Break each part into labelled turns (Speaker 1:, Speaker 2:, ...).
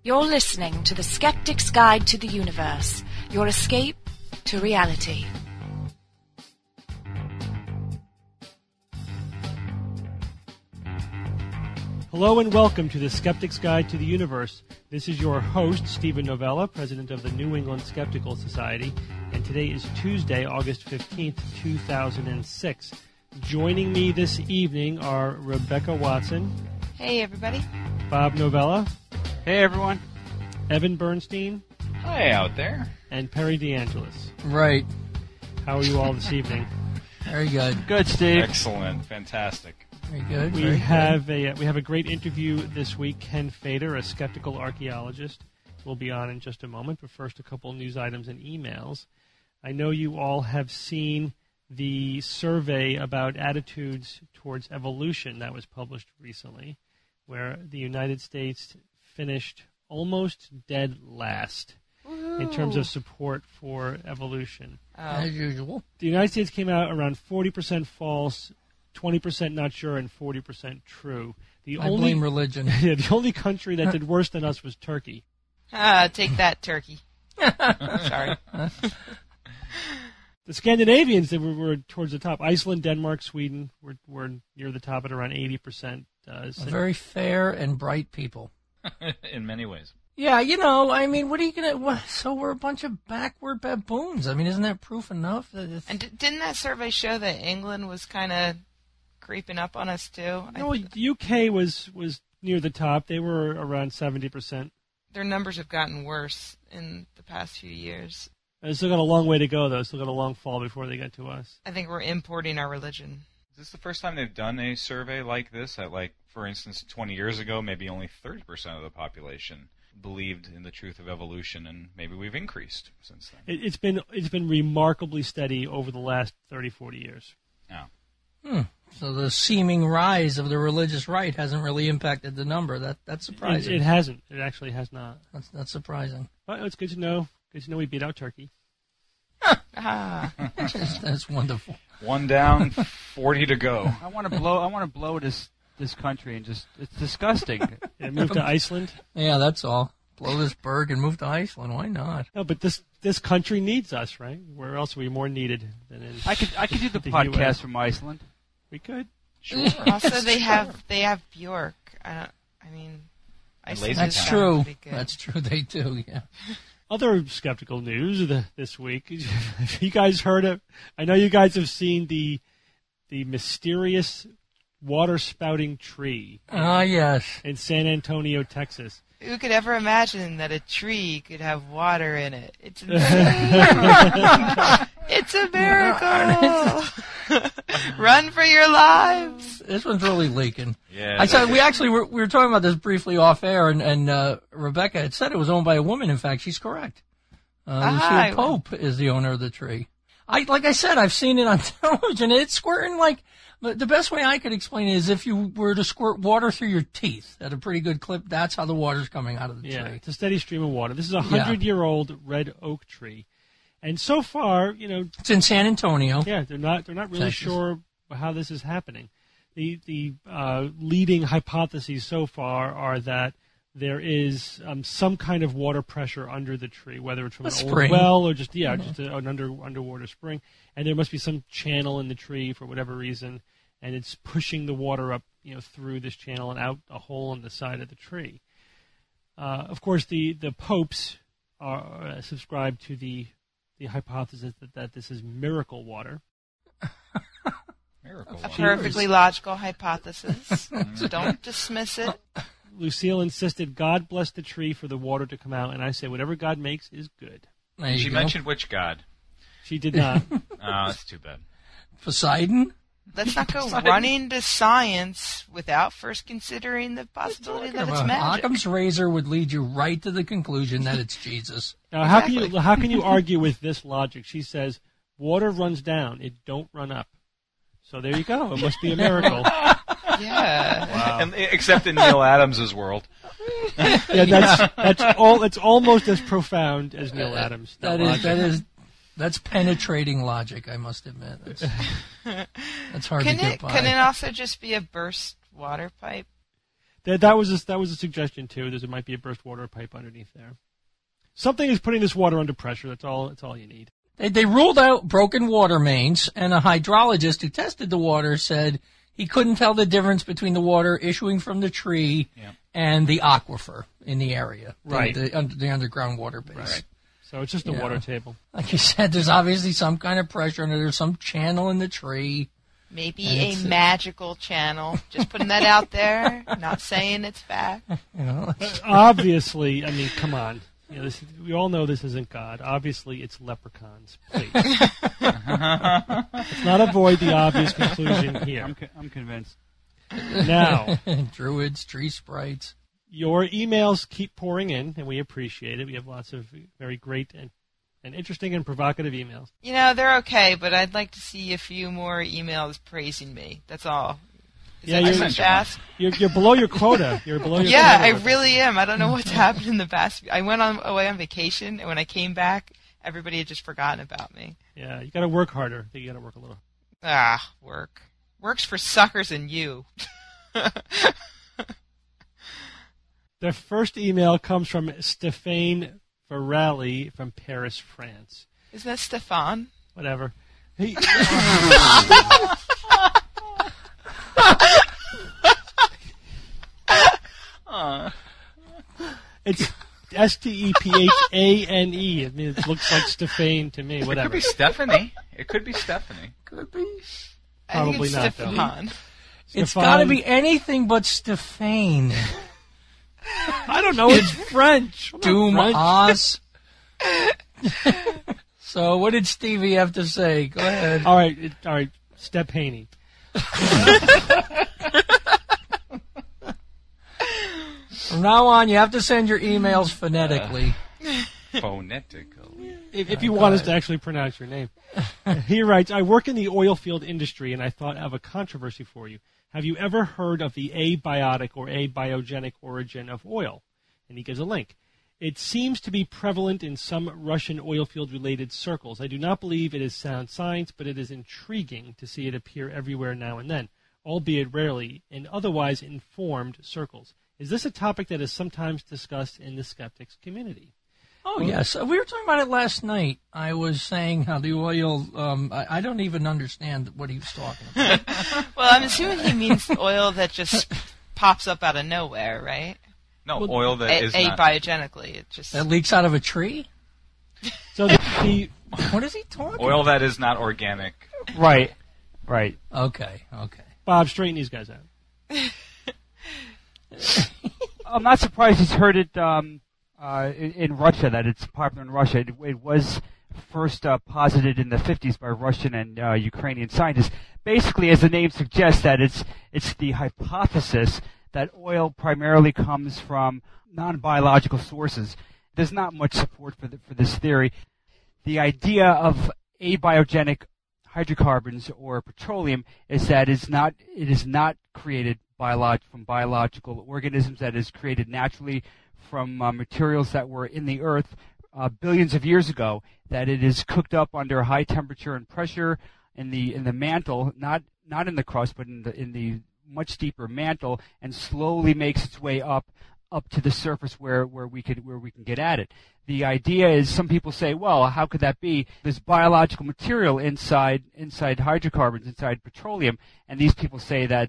Speaker 1: You're listening to The Skeptic's Guide to the Universe, your escape to reality.
Speaker 2: Hello and welcome to The Skeptic's Guide to the Universe. This is your host, Stephen Novella, president of the New England Skeptical Society, and today is Tuesday, August 15th, 2006. Joining me this evening are Rebecca Watson.
Speaker 3: Hey, everybody.
Speaker 2: Bob Novella.
Speaker 4: Hey, everyone.
Speaker 2: Evan Bernstein.
Speaker 5: Hi out there.
Speaker 2: And Perry DeAngelis.
Speaker 6: Right.
Speaker 2: How are you all this evening?
Speaker 6: Very good.
Speaker 4: Good, Steve.
Speaker 5: Excellent. Fantastic.
Speaker 6: Very good.
Speaker 2: We have a great interview this week. Ken Fader, a skeptical archaeologist, will be on in just a moment. But first, a couple news items and emails. I know you all have seen the survey about attitudes towards evolution that was published recently, where the United States finished almost dead last in terms of support for evolution.
Speaker 6: As usual.
Speaker 2: The United States came out around 40% false, 20% not sure, and 40% true.
Speaker 6: I blame religion.
Speaker 2: Yeah, the only country that did worse than us was Turkey.
Speaker 3: Take that, Turkey. Sorry.
Speaker 2: The Scandinavians that were towards the top. Iceland, Denmark, Sweden were near the top at around 80%.
Speaker 6: Very fair and bright people.
Speaker 5: In many ways.
Speaker 6: Yeah, what are you going to... So we're a bunch of backward baboons. Isn't that proof enough?
Speaker 3: And didn't that survey show that England was kind of creeping up on us, too?
Speaker 2: No, the UK was near the top. They were around 70%.
Speaker 3: Their numbers have gotten worse in the past few years.
Speaker 2: They still got a long way to go, though. Still got a long fall before they get to us.
Speaker 3: I think we're importing our religion.
Speaker 5: Is this the first time they've done a survey like this? For instance, 20 years ago, maybe only 30% of the population believed in the truth of evolution, and maybe we've increased since then.
Speaker 2: It's been remarkably steady over the last 30, 40 years.
Speaker 5: Yeah.
Speaker 6: So the seeming rise of the religious right hasn't really impacted the number. That's surprising.
Speaker 2: It hasn't. It actually has not.
Speaker 6: That's surprising.
Speaker 2: But it's good to know. Good to know we beat out Turkey.
Speaker 6: That's wonderful.
Speaker 5: One down, 40 to go.
Speaker 4: I want to blow this country and it's disgusting.
Speaker 2: Yeah, move to Iceland.
Speaker 6: Yeah, that's all. Blow this berg and move to Iceland. Why not?
Speaker 2: No, but this country needs us, right? Where else are we more needed than in?
Speaker 4: I could do the
Speaker 2: US.
Speaker 4: podcast from Iceland.
Speaker 2: We could.
Speaker 5: Sure.
Speaker 3: Also, they have Bjork. Iceland
Speaker 6: That's
Speaker 3: sounds
Speaker 6: true.
Speaker 3: pretty good.
Speaker 6: That's true. They do. Yeah.
Speaker 2: Other skeptical news this week. You guys heard it? I know you guys have seen the mysterious water spouting tree.
Speaker 6: Yes.
Speaker 2: In San Antonio, Texas.
Speaker 3: Who could ever imagine that a tree could have water in it? It's insane. It's a miracle. Run for your lives.
Speaker 6: This one's really leaking.
Speaker 5: Yeah.
Speaker 6: We were talking about this briefly off air, and Rebecca had said it was owned by a woman. In fact, she's correct. Lucia Pope is the owner of the tree. Like I said, I've seen it on television. It's squirting like... The best way I could explain it is if you were to squirt water through your teeth at a pretty good clip, that's how the water's coming out of the tree.
Speaker 2: It's a steady stream of water. This is a 100-year-old red oak tree. And so far,
Speaker 6: it's in San Antonio.
Speaker 2: Yeah, they're not really
Speaker 6: Texas.
Speaker 2: sure how this is happening. The leading hypotheses so far are that there is some kind of water pressure under the tree, whether it's from an old well or just an underwater spring. And there must be some channel in the tree for whatever reason, and it's pushing the water up, through this channel and out a hole in the side of the tree. Of course, the popes are subscribe to the hypothesis that this is miracle water.
Speaker 5: Miracle
Speaker 3: A
Speaker 5: water.
Speaker 3: perfectly logical hypothesis. Don't dismiss it.
Speaker 2: Lucille insisted God bless the tree for the water to come out, and I say whatever God makes is good.
Speaker 5: She mentioned which god?
Speaker 2: She did not.
Speaker 5: Oh, that's too bad.
Speaker 6: Poseidon?
Speaker 3: Let's not go running to science without first considering the possibility that it's magic.
Speaker 6: Occam's razor would lead you right to the conclusion that it's Jesus.
Speaker 2: Now, how can you argue with this logic? She says, water runs down, it don't run up. So there you go. It must be a miracle.
Speaker 3: Yeah.
Speaker 5: Wow. And, except in Neil Adams' world.
Speaker 2: That's almost as profound as Neil Adams.
Speaker 6: That's penetrating logic, I must admit. That's hard to get by.
Speaker 3: Can it also just be a burst water pipe?
Speaker 2: That was a suggestion too. There might be a burst water pipe underneath there. Something is putting this water under pressure. That's all you need.
Speaker 6: They ruled out broken water mains, and a hydrologist who tested the water said he couldn't tell the difference between the water issuing from the tree and the aquifer in the area,
Speaker 2: right?
Speaker 6: The underground water base.
Speaker 2: Right. So it's just a water table.
Speaker 6: Like you said, there's obviously some kind of pressure under there, some channel in the tree.
Speaker 3: Maybe a magical channel. Just putting that out there. Not saying it's fact.
Speaker 2: Obviously, I mean, come on. We all know this isn't God. Obviously, it's leprechauns. Please. Let's not avoid the obvious conclusion here.
Speaker 4: I'm convinced.
Speaker 2: Now,
Speaker 6: druids, tree sprites.
Speaker 2: Your emails keep pouring in, and we appreciate it. We have lots of very great and interesting and provocative emails.
Speaker 3: They're okay, but I'd like to see a few more emails praising me. That's all. Is that too much?
Speaker 2: You're below your quota. You're below your quota.
Speaker 3: Yeah, I really am. I don't know what's happened in the past. I went away on vacation, and when I came back, everybody had just forgotten about me.
Speaker 2: Yeah, you got to work harder. You got to work a little.
Speaker 3: Work. Works for suckers and you.
Speaker 2: The first email comes from Stéphane Varelli from Paris, France.
Speaker 3: Isn't that Stefan?
Speaker 2: Whatever. It's Stephane. I mean, it looks like Stéphane to me. Whatever.
Speaker 5: It could be Stephanie. Could be.
Speaker 2: Probably not,
Speaker 3: Stefan.
Speaker 2: though.
Speaker 6: It's got to be anything but Stéphane.
Speaker 2: I don't know. It's French.
Speaker 6: Dumas. So, what did Stevie have to say? Go ahead.
Speaker 2: All right. Stephane.
Speaker 6: From now on, you have to send your emails phonetically.
Speaker 5: Phonetically.
Speaker 2: If you want us to actually pronounce your name. He writes, I work in the oil field industry, and I thought of a controversy for you. Have you ever heard of the abiotic or abiogenic origin of oil? And he gives a link. It seems to be prevalent in some Russian oil field-related circles. I do not believe it is sound science, but it is intriguing to see it appear everywhere now and then, albeit rarely, in otherwise informed circles. Is this a topic that is sometimes discussed in the skeptics community?
Speaker 6: Oh, yes. We were talking about it last night. I was saying how the oil, I don't even understand what he was talking about.
Speaker 3: Well, I'm assuming he means oil that just pops up out of nowhere, right?
Speaker 5: No, oil that is not...
Speaker 3: Abiogenically. It just...
Speaker 6: That leaks out of a tree?
Speaker 2: So
Speaker 6: what is he talking about?
Speaker 5: Oil that is not organic.
Speaker 4: Right.
Speaker 6: Okay.
Speaker 2: Bob, straighten these guys out.
Speaker 4: I'm not surprised he's heard it in Russia, that it's popular in Russia. It was first posited in the 50s by Russian and Ukrainian scientists. Basically, as the name suggests, that it's the hypothesis that oil primarily comes from non-biological sources. There's not much support for this theory. The idea of abiogenic hydrocarbons or petroleum is that it is not created from biological organisms, that is created naturally from materials that were in the earth billions of years ago, that it is cooked up under high temperature and pressure in the mantle, not in the crust, but in the much deeper mantle, and slowly makes its way up to the surface where we can get at it. The idea is, some people say, well, how could that be? There's biological material inside hydrocarbons, inside petroleum, and these people say that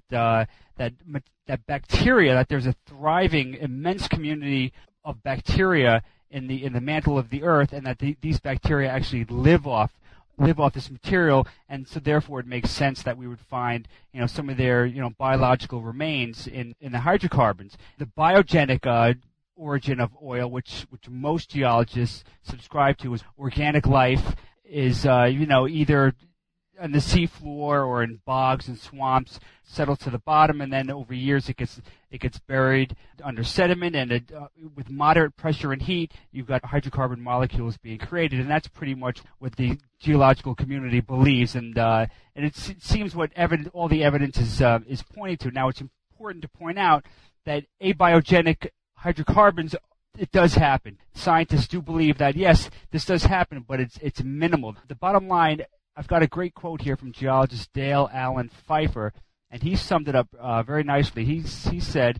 Speaker 4: bacteria, that there's a thriving, immense community of bacteria in the mantle of the earth, and that these bacteria actually live off this material, and so therefore it makes sense that we would find some of their biological remains in the hydrocarbons. The biogenic origin of oil, which most geologists subscribe to, is organic life, is either on the seafloor or in bogs and swamps, settles to the bottom, and then over years it gets buried under sediment, and with moderate pressure and heat, you've got hydrocarbon molecules being created, and that's pretty much what the geological community believes, and it seems what all the evidence is pointing to. Now, it's important to point out that abiogenic hydrocarbons, it does happen. Scientists do believe that, yes, this does happen, but it's minimal. The bottom line, I've got a great quote here from geologist Dale Allen Pfeiffer, and he summed it up very nicely. He said,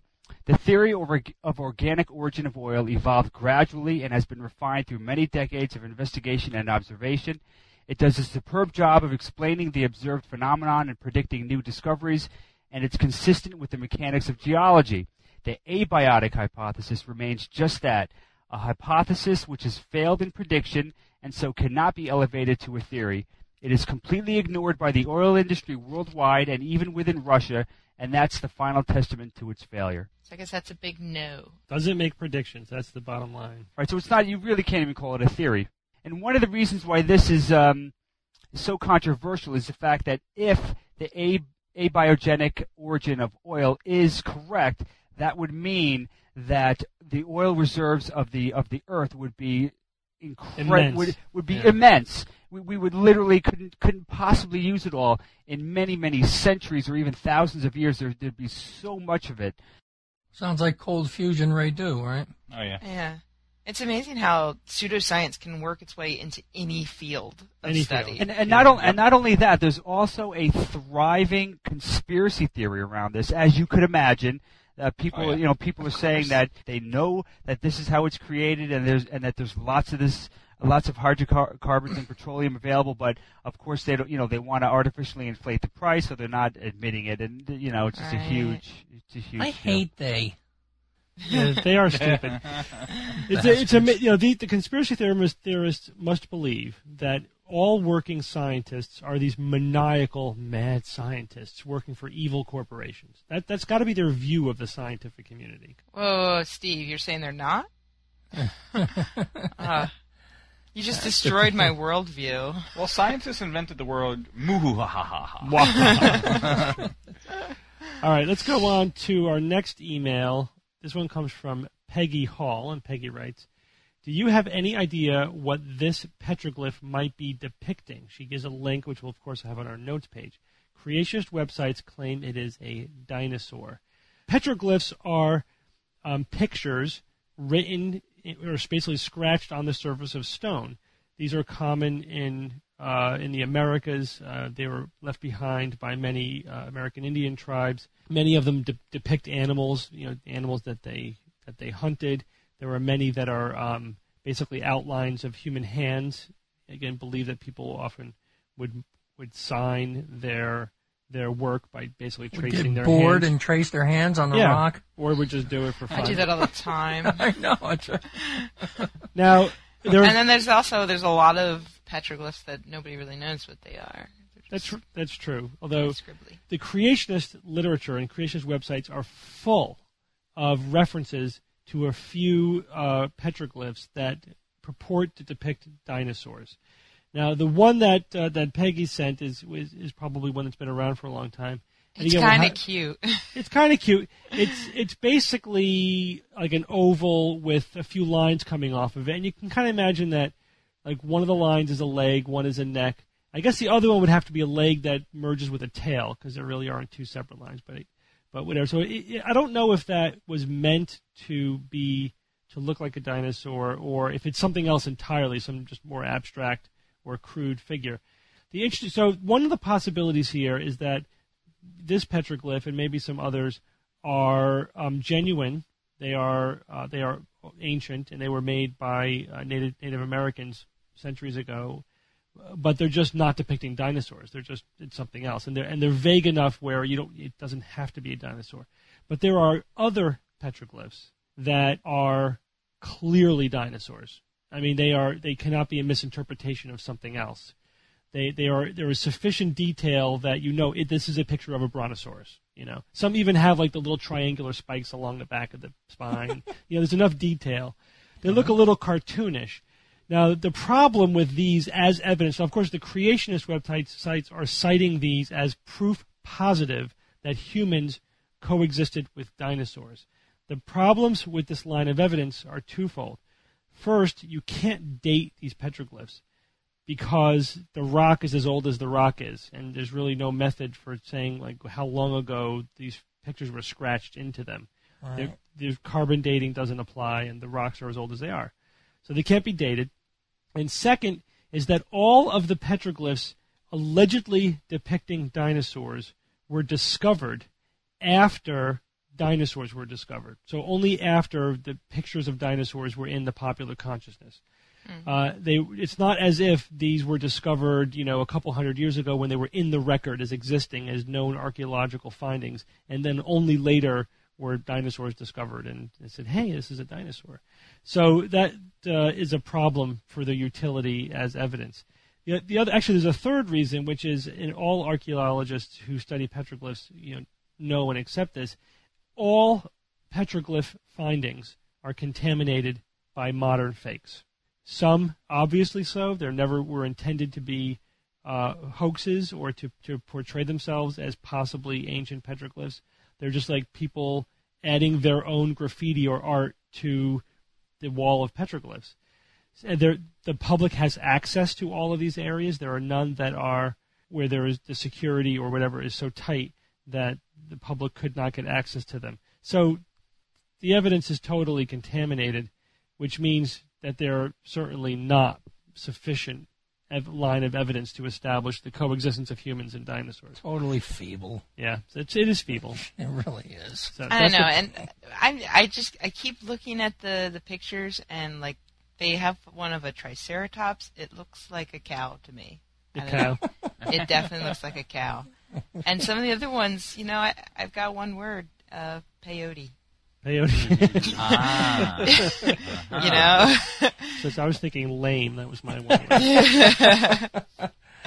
Speaker 4: The theory of organic origin of oil evolved gradually and has been refined through many decades of investigation and observation. It does a superb job of explaining the observed phenomenon and predicting new discoveries, and it's consistent with the mechanics of geology. The abiotic hypothesis remains just that, a hypothesis which has failed in prediction and so cannot be elevated to a theory. It is completely ignored by the oil industry worldwide and even within Russia, and that's the final testament to its failure.
Speaker 3: So I guess that's a big no.
Speaker 2: Doesn't make predictions. That's the bottom line.
Speaker 4: Right, so it's not, you really can't even call it a theory. And one of the reasons why this is so controversial is the fact that if the abiogenic origin of oil is correct, that would mean that the oil reserves of the Earth would be
Speaker 2: immense.
Speaker 4: Would be immense. We would literally couldn't possibly use it all in many centuries or even thousands of years. There'd be so much of it.
Speaker 6: Sounds like cold fusion ray do, right?
Speaker 5: Oh yeah.
Speaker 3: Yeah. It's amazing how pseudoscience can work its way into any field of study.
Speaker 4: And not only that, there's also a thriving conspiracy theory around this, as you could imagine. People are saying that they know that this is how it's created, and that there's lots of hydrocarbons and petroleum available, but of course they don't. They want to artificially inflate the price, so they're not admitting it, and it's just a huge.
Speaker 6: I hate they.
Speaker 2: Yeah, they are stupid. The conspiracy theorists must believe that all working scientists are these maniacal, mad scientists working for evil corporations. That's got to be their view of the scientific community.
Speaker 3: Whoa, Steve, you're saying they're not? You just destroyed my worldview.
Speaker 5: Well, scientists invented the word muhahaha.
Speaker 2: All right, let's go on to our next email. This one comes from Peggy Hall, and Peggy writes, do you have any idea what this petroglyph might be depicting? She gives a link, which we'll, of course, have on our notes page. Creationist websites claim it is a dinosaur. Petroglyphs are pictures written or basically scratched on the surface of stone. These are common in the Americas. They were left behind by many American Indian tribes. Many of them depict animals, animals that they hunted. There are many that are basically outlines of human hands. Again, believe that people often would sign their work by basically tracing their hands.
Speaker 6: Get bored and trace their hands on the rock.
Speaker 2: Or would just do it for fun.
Speaker 3: I do that all the time.
Speaker 6: I know.
Speaker 2: Now,
Speaker 3: and then there's a lot of petroglyphs that nobody really knows what they are.
Speaker 2: That's true. Although the creationist literature and creationist websites are full of references to a few petroglyphs that purport to depict dinosaurs. Now, the one that Peggy sent is probably one that's been around for a long time. And
Speaker 3: it's kind of cute.
Speaker 2: It's kind of cute. It's basically like an oval with a few lines coming off of it, and you can kind of imagine that like one of the lines is a leg, one is a neck. I guess the other one would have to be a leg that merges with a tail, because there really aren't two separate lines. But whatever. So I don't know if that was meant to look like a dinosaur, or if it's something else entirely, some just more abstract or crude figure. So one of the possibilities here is that this petroglyph and maybe some others are genuine. They are ancient, and they were made by Native Americans centuries ago. But they're just not depicting dinosaurs. It's something else, and they're vague enough where it doesn't have to be a dinosaur. But there are other petroglyphs that are clearly dinosaurs. I mean, they cannot be a misinterpretation of something else. There is sufficient detail that this is a picture of a brontosaurus. Some even have like the little triangular spikes along the back of the spine. There's enough detail. They look a little cartoonish. Now, the problem with these as evidence, of course, the creationist websites are citing these as proof positive that humans coexisted with dinosaurs. The problems with this line of evidence are twofold. First, you can't date these petroglyphs because the rock is as old as the rock is, and there's really no method for saying like how long ago these pictures were scratched into them. Right. The carbon dating doesn't apply, and the rocks are as old as they are. So they can't be dated. And second is that all of the petroglyphs allegedly depicting dinosaurs were discovered after dinosaurs were discovered. So only after the pictures of dinosaurs were in the popular consciousness. It's not as if these were discovered, a couple hundred years ago when they were in the record as existing as known archaeological findings, and then only later were dinosaurs discovered and said, hey, this is a dinosaur. So that is a problem for the utility as evidence. Actually, there's a third reason, which is in all archaeologists who study petroglyphs, know and accept this. All petroglyph findings are contaminated by modern fakes. Some, obviously so. They never were intended to be hoaxes or to portray themselves as possibly ancient petroglyphs. They're just like people adding their own graffiti or art to the wall of petroglyphs. The public has access to all of these areas. There are none that are where there is the security or whatever is so tight that the public could not get access to them. So the evidence is totally contaminated, which means that there are certainly not sufficient line of evidence to establish the coexistence of humans and dinosaurs.
Speaker 6: Totally feeble.
Speaker 2: Yeah, it is feeble.
Speaker 6: It really is.
Speaker 3: So I don't know, and I keep looking at the pictures, and like they have one of a triceratops. It looks like a cow to me.
Speaker 2: A cow.
Speaker 3: It definitely looks like a cow. And some of the other ones, I've got one word, peyote.
Speaker 2: Peyote. So I was thinking lame. That was my one word.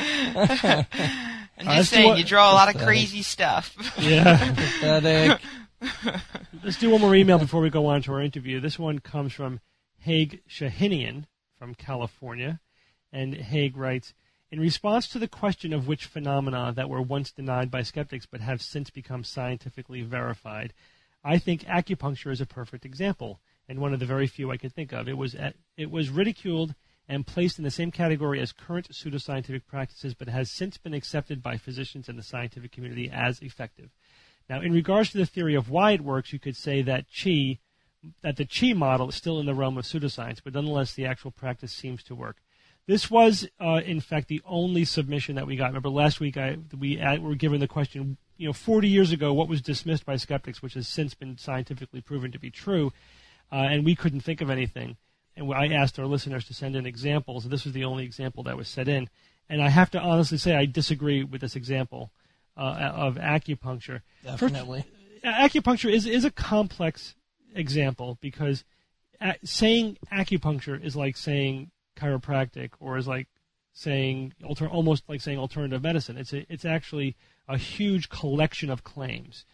Speaker 3: I'm just saying, you draw a lot of crazy stuff.
Speaker 2: Yeah.
Speaker 6: Pathetic.
Speaker 2: Let's do one more email before we go on to our interview. This one comes from Haig Shahinian from California. And Haig writes, in response to the question of which phenomena that were once denied by skeptics but have since become scientifically verified, I think acupuncture is a perfect example, and one of the very few I could think of. It was ridiculed and placed in the same category as current pseudoscientific practices, but has since been accepted by physicians and the scientific community as effective. Now, in regards to the theory of why it works, you could say that the Chi model is still in the realm of pseudoscience, but nonetheless the actual practice seems to work. This was, in fact, the only submission that we got. Remember, last week we were given the question, 40 years ago, what was dismissed by skeptics, which has since been scientifically proven to be true, and we couldn't think of anything. And I asked our listeners to send in examples, and this was the only example that was set in. And I have to honestly say I disagree with this example of acupuncture.
Speaker 6: Definitely.
Speaker 2: Acupuncture is a complex example because saying acupuncture is like saying chiropractic, or is like saying almost like saying alternative medicine. It's actually a huge collection of claims,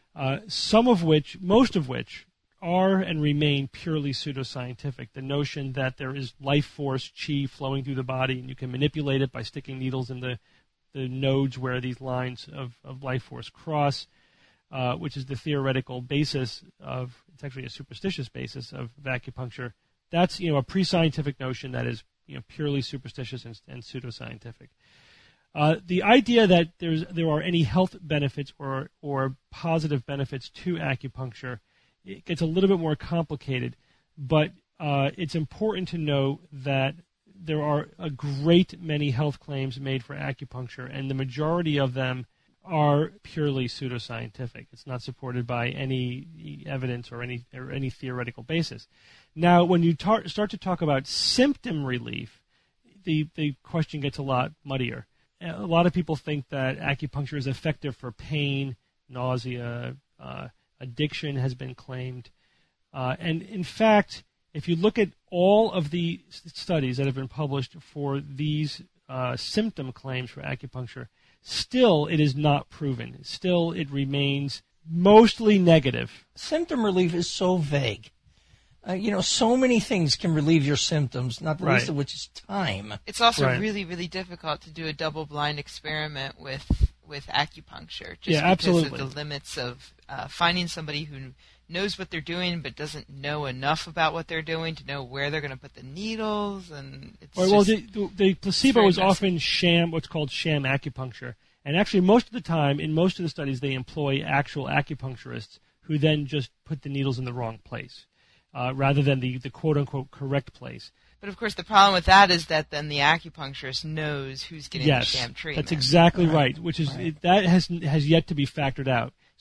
Speaker 2: most of which are and remain purely pseudoscientific. The notion that there is life force, chi, flowing through the body, and you can manipulate it by sticking needles in the nodes where these lines of life force cross, which is the theoretical basis of, it's actually a superstitious basis of acupuncture. That's a pre-scientific notion that is purely superstitious and pseudoscientific. The idea that there are any health benefits or positive benefits to acupuncture, it gets a little bit more complicated, but it's important to know that there are a great many health claims made for acupuncture, and the majority of them are purely pseudoscientific. It's not supported by any evidence or any theoretical basis. Now, when you start to talk about symptom relief, the question gets a lot muddier. A lot of people think that acupuncture is effective for pain, nausea, addiction has been claimed. And in fact, if you look at all of the studies that have been published for these symptom claims for acupuncture, still it is not proven. Still it remains mostly negative.
Speaker 6: Symptom relief is so vague. So many things can relieve your symptoms, not the least of which is time.
Speaker 3: It's also really, really difficult to do a double-blind experiment with acupuncture, just because of the limits of finding somebody who knows what they're doing but doesn't know enough about what they're doing to know where they're going to put the needles, and
Speaker 2: the placebo is often what's called sham acupuncture, and actually most of the time in most of the studies they employ actual acupuncturists who then just put the needles in the wrong place. Rather than the quote-unquote correct place.
Speaker 3: But, of course, the problem with that is that then the acupuncturist knows who's getting the sham treatment.
Speaker 2: That's exactly right, which is that has yet to be factored out.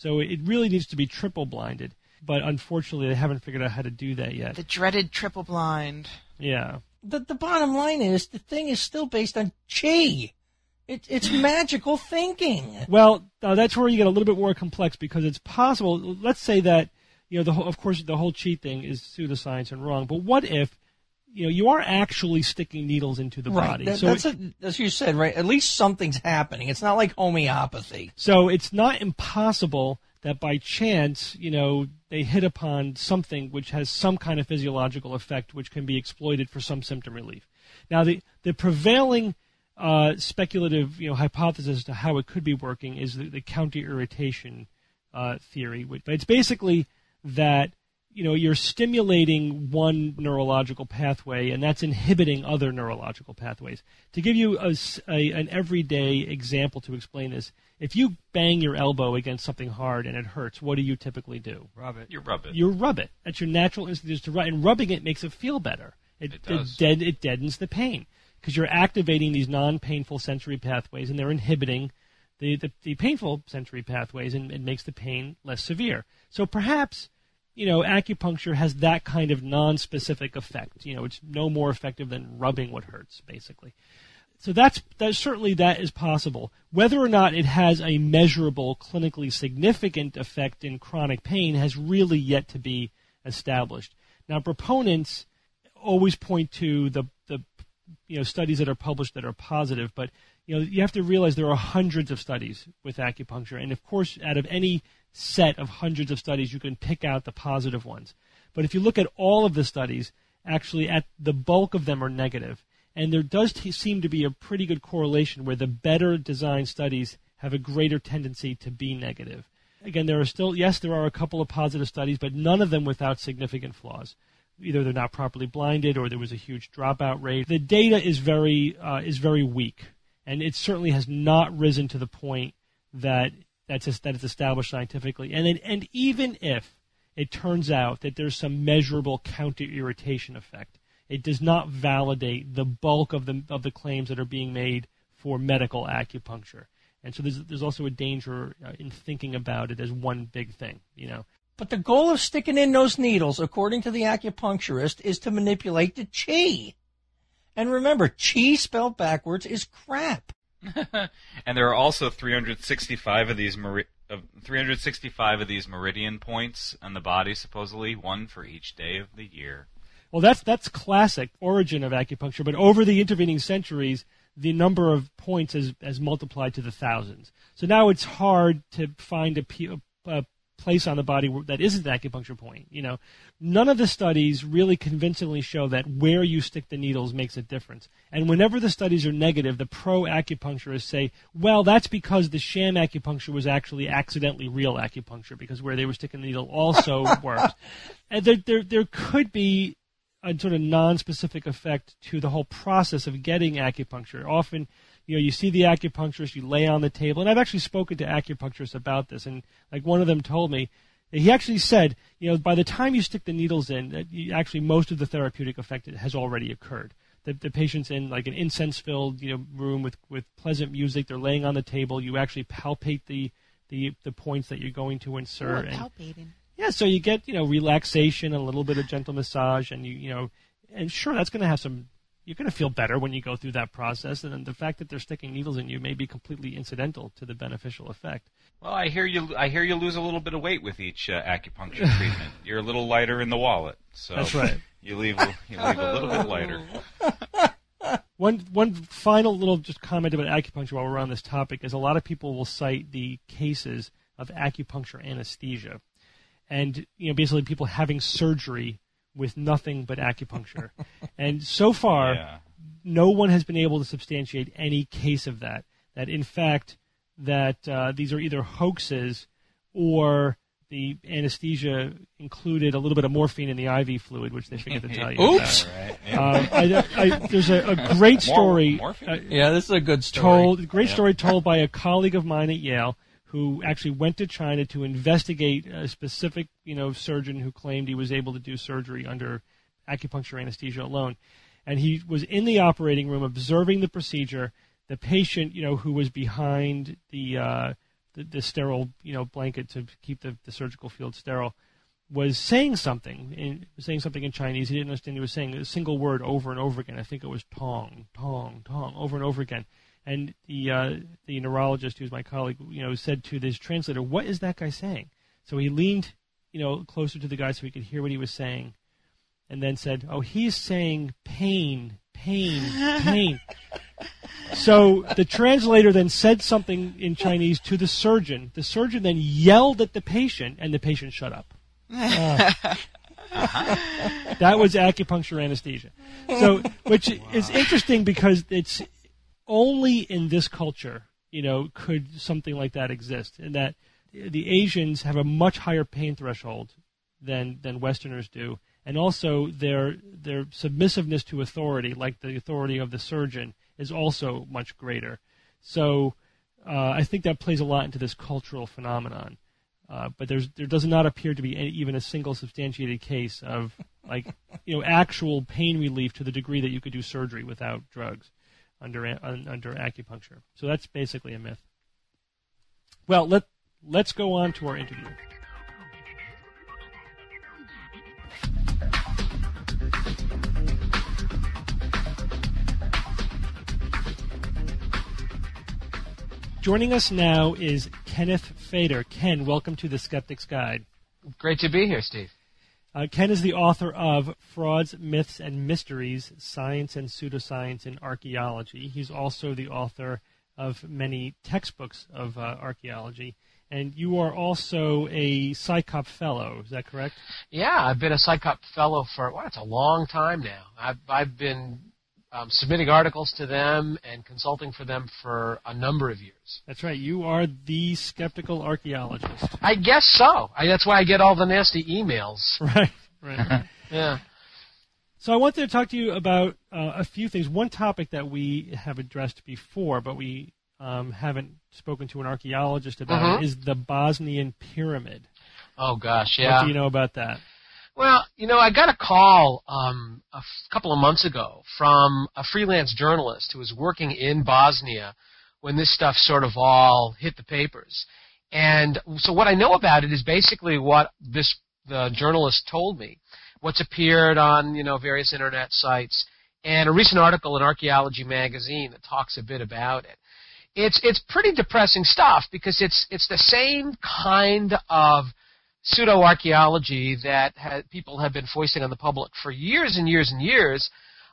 Speaker 2: So it really needs to be triple blinded. But unfortunately, they haven't figured out how to do that yet.
Speaker 3: The dreaded triple blind.
Speaker 2: Yeah.
Speaker 6: The bottom line is the thing is still based on chi. It's magical thinking.
Speaker 2: Well, that's where you get a little bit more complex because it's possible. Let's say that of course the whole chi thing is pseudoscience and wrong. But what if you are actually sticking needles into the body?
Speaker 6: That's as you said, right? At least something's happening. It's not like homeopathy.
Speaker 2: So it's not impossible that by chance, they hit upon something which has some kind of physiological effect which can be exploited for some symptom relief. Now, the prevailing speculative hypothesis as to how it could be working is the counter-irritation theory. But it's basically that you're stimulating one neurological pathway, and that's inhibiting other neurological pathways. To give you an everyday example to explain this, if you bang your elbow against something hard and it hurts, what do you typically do?
Speaker 5: Rub it. You rub it.
Speaker 2: You rub it. That's your natural instinct is to rub, and rubbing it makes it feel better.
Speaker 5: It does.
Speaker 2: It deadens the pain because you're activating these non-painful sensory pathways, and they're inhibiting the painful sensory pathways, and it makes the pain less severe. So perhaps acupuncture has that kind of non-specific effect. It's no more effective than rubbing what hurts, basically. So that certainly is possible. Whether or not it has a measurable, clinically significant effect in chronic pain has really yet to be established. Now, proponents always point to the studies that are published that are positive, but you have to realize there are hundreds of studies with acupuncture, and of course, out of any set of hundreds of studies, you can pick out the positive ones. But if you look at all of the studies, actually, at the bulk of them are negative. And there does seem to be a pretty good correlation where the better designed studies have a greater tendency to be negative. Again, there are a couple of positive studies, but none of them without significant flaws. Either they're not properly blinded or there was a huge dropout rate. The data is very weak, and it certainly has not risen to the point that it's established scientifically. And even if it turns out that there's some measurable counter-irritation effect, it does not validate the bulk of the claims that are being made for medical acupuncture. And so there's also a danger in thinking about it as one big thing,
Speaker 6: But the goal of sticking in those needles, according to the acupuncturist, is to manipulate the chi. And remember, chi spelled backwards is crap.
Speaker 5: And there are also 365 of these meridian points on the body, supposedly, one for each day of the year.
Speaker 2: Well, that's classic origin of acupuncture, but over the intervening centuries, the number of points has multiplied to the thousands. So now it's hard to find a place on the body that isn't an acupuncture point. None of the studies really convincingly show that where you stick the needles makes a difference. And whenever the studies are negative, the pro-acupuncturists say, well, that's because the sham acupuncture was actually accidentally real acupuncture, because where they were sticking the needle also worked. And there could be a sort of non-specific effect to the whole process of getting acupuncture. Often, you see the acupuncturist, you lay on the table, and I've actually spoken to acupuncturists about this, and like one of them told me, he actually said, by the time you stick the needles in, actually most of the therapeutic effect has already occurred. The patient's in like an incense-filled room with pleasant music. They're laying on the table. You actually palpate the points that you're going to insert.
Speaker 3: Palpating.
Speaker 2: Yeah, so you get relaxation and a little bit of gentle massage, and and sure, that's going to have some. You're going to feel better when you go through that process, and then the fact that they're sticking needles in you may be completely incidental to the beneficial effect.
Speaker 5: Well, I hear you lose a little bit of weight with each acupuncture treatment. You're a little lighter in the wallet, so
Speaker 2: that's right.
Speaker 5: You leave a little bit lighter.
Speaker 2: One final little just comment about acupuncture while we're on this topic is a lot of people will cite the cases of acupuncture anesthesia. And basically people having surgery with nothing but acupuncture. And so far, no one has been able to substantiate any case of that. That in fact, these are either hoaxes or the anesthesia included a little bit of morphine in the IV fluid, which they forget to tell you.
Speaker 6: Oops!
Speaker 2: About. There's a great story.
Speaker 6: This is a good story.
Speaker 2: Story told by a colleague of mine at Yale, who actually went to China to investigate a specific, surgeon who claimed he was able to do surgery under acupuncture anesthesia alone. And he was in the operating room observing the procedure. The patient, who was behind the the sterile blanket to keep the surgical field sterile, was saying something in Chinese. He didn't understand. He was saying a single word over and over again. I think it was tong, tong, tong, over and over again. And the neurologist, who's my colleague, said to this translator, "What is that guy saying?" So he leaned, closer to the guy so he could hear what he was saying, and then said, "Oh, he's saying pain, pain, pain." So the translator then said something in Chinese to the surgeon. The surgeon then yelled at the patient, and the patient shut up. That was acupuncture anesthesia. So, which is interesting because it's only in this culture, could something like that exist, and that the Asians have a much higher pain threshold than Westerners do, and also their submissiveness to authority, like the authority of the surgeon, is also much greater. So I think that plays a lot into this cultural phenomenon. But there does not appear to be even a single substantiated case of actual pain relief to the degree that you could do surgery without drugs under acupuncture. So that's basically a myth. Well, let's go on to our interview. Joining us now is Kenneth Feder. Ken, welcome to the Skeptic's Guide.
Speaker 7: Great to be here, Steve.
Speaker 2: Ken is the author of Frauds, Myths, and Mysteries, Science and Pseudoscience in Archaeology. He's also the author of many textbooks of archaeology. And you are also a PsyCop Fellow, is that correct?
Speaker 7: Yeah, I've been a PsyCop Fellow for, it's a long time now. I've been submitting articles to them and consulting for them for a number of years.
Speaker 2: That's right. You are the skeptical archaeologist.
Speaker 7: I guess so. That's why I get all the nasty emails.
Speaker 2: Right.
Speaker 7: Yeah.
Speaker 2: So I wanted to talk to you about a few things. One topic that we have addressed before, but we haven't spoken to an archaeologist about, is the Bosnian Pyramid.
Speaker 7: Oh, gosh, yeah.
Speaker 2: What do you know about that?
Speaker 7: Well, I got a call a couple of months ago from a freelance journalist who was working in Bosnia when this stuff sort of all hit the papers. And so what I know about it is basically what the journalist told me, what's appeared on, various internet sites, and a recent article in Archaeology Magazine that talks a bit about it. It's pretty depressing stuff because it's the same kind of pseudo-archaeology that people have been foisting on the public for years and years and years.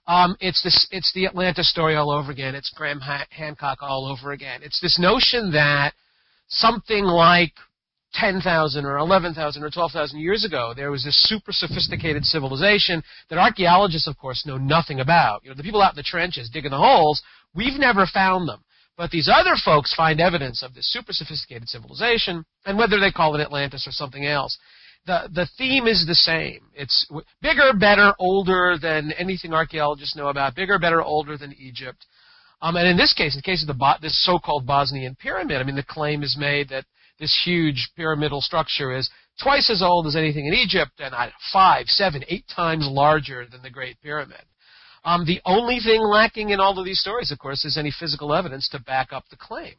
Speaker 7: It's the Atlantis story all over again. It's Graham Hancock all over again. It's this notion that something like 10,000 or 11,000 or 12,000 years ago, there was this super sophisticated civilization that archaeologists, of course, know nothing about. The people out in the trenches digging the holes, we've never found them. But these other folks find evidence of this super sophisticated civilization, and whether they call it Atlantis or something else, the theme is the same. It's bigger, better, older than anything archaeologists know about, bigger, better, older than Egypt. And in this case, in the case of this so-called Bosnian pyramid, the claim is made that this huge pyramidal structure is twice as old as anything in Egypt and 5, 7, 8 times larger than the Great Pyramid. The only thing lacking in all of these stories, of course, is any physical evidence to back up the claim,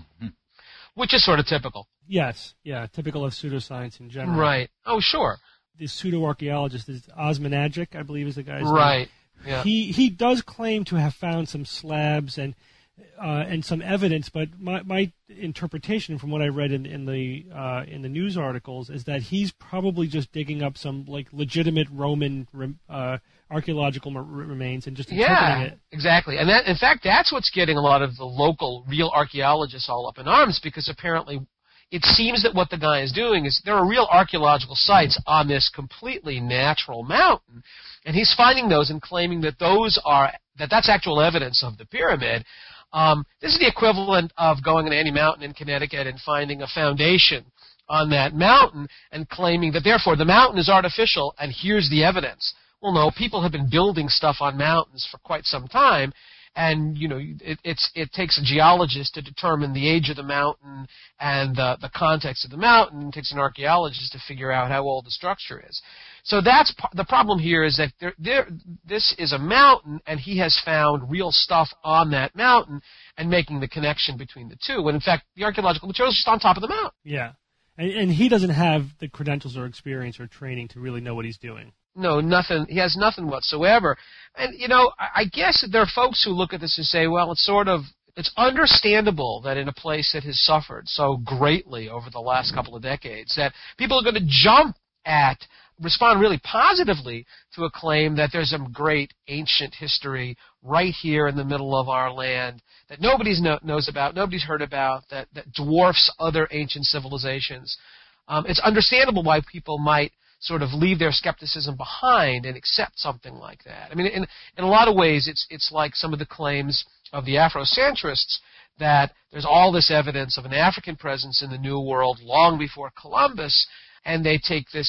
Speaker 7: which is sort of typical.
Speaker 2: Yes, yeah, typical of pseudoscience in general.
Speaker 7: Right. Oh, sure.
Speaker 2: The pseudo-archaeologist is Osmanagic, I believe is the guy's name.
Speaker 7: Right. Yeah.
Speaker 2: He does claim to have found some slabs and some evidence, but my interpretation from what I read in the news articles is that he's probably just digging up some legitimate Roman archaeological remains and just interpreting it.
Speaker 7: Exactly. And in fact, that's what's getting a lot of the local real archaeologists all up in arms, because apparently it seems that what the guy is doing is there are real archaeological sites on this completely natural mountain, and he's finding those and claiming that that's actual evidence of the pyramid. This is the equivalent of going on any mountain in Connecticut and finding a foundation on that mountain and claiming that, therefore, the mountain is artificial and here's the evidence. Well, no, people have been building stuff on mountains for quite some time, And it takes a geologist to determine the age of the mountain and the context of the mountain. It takes an archaeologist to figure out how old the structure is. So that's the problem here, is that this is a mountain, and he has found real stuff on that mountain and making the connection between the two, when in fact the archaeological material is just on top of the mountain.
Speaker 2: Yeah. And he doesn't have the credentials or experience or training to really know what he's doing.
Speaker 7: No, nothing. He has nothing whatsoever. And, I guess that there are folks who look at this and say, well, it's understandable that in a place that has suffered so greatly over the last couple of decades, that people are going to respond really positively to a claim that there's some great ancient history right here in the middle of our land that nobody knows about, nobody's heard about, that dwarfs other ancient civilizations. It's understandable why people might sort of leave their skepticism behind and accept something like that. I mean, in a lot of ways, it's like some of the claims of the Afrocentrists that there's all this evidence of an African presence in the New World long before Columbus, and they take this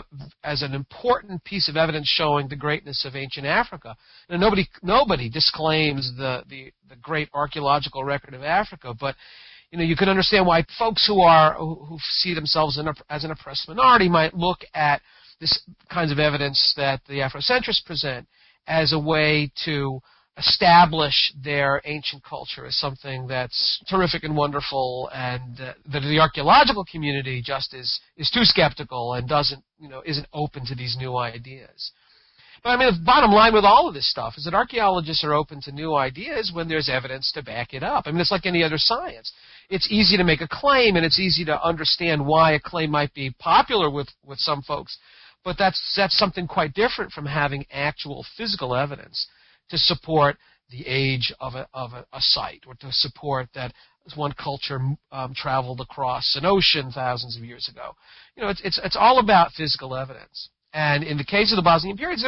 Speaker 7: as an important piece of evidence showing the greatness of ancient Africa. Now, nobody disclaims the great archaeological record of Africa, but you can understand why folks who see themselves as an oppressed minority might look at this kinds of evidence that the Afrocentrists present as a way to establish their ancient culture as something that's terrific and wonderful, and that the archaeological community just is too skeptical and isn't open to these new ideas. But I mean, the bottom line with all of this stuff is that archaeologists are open to new ideas when there's evidence to back it up. I mean, it's like any other science. It's easy to make a claim, and it's easy to understand why a claim might be popular with some folks, but that's something quite different from having actual physical evidence to support the age of a site, or to support that one culture traveled across an ocean thousands of years ago. It's all about physical evidence. And in the case of the Bosnian pyramids,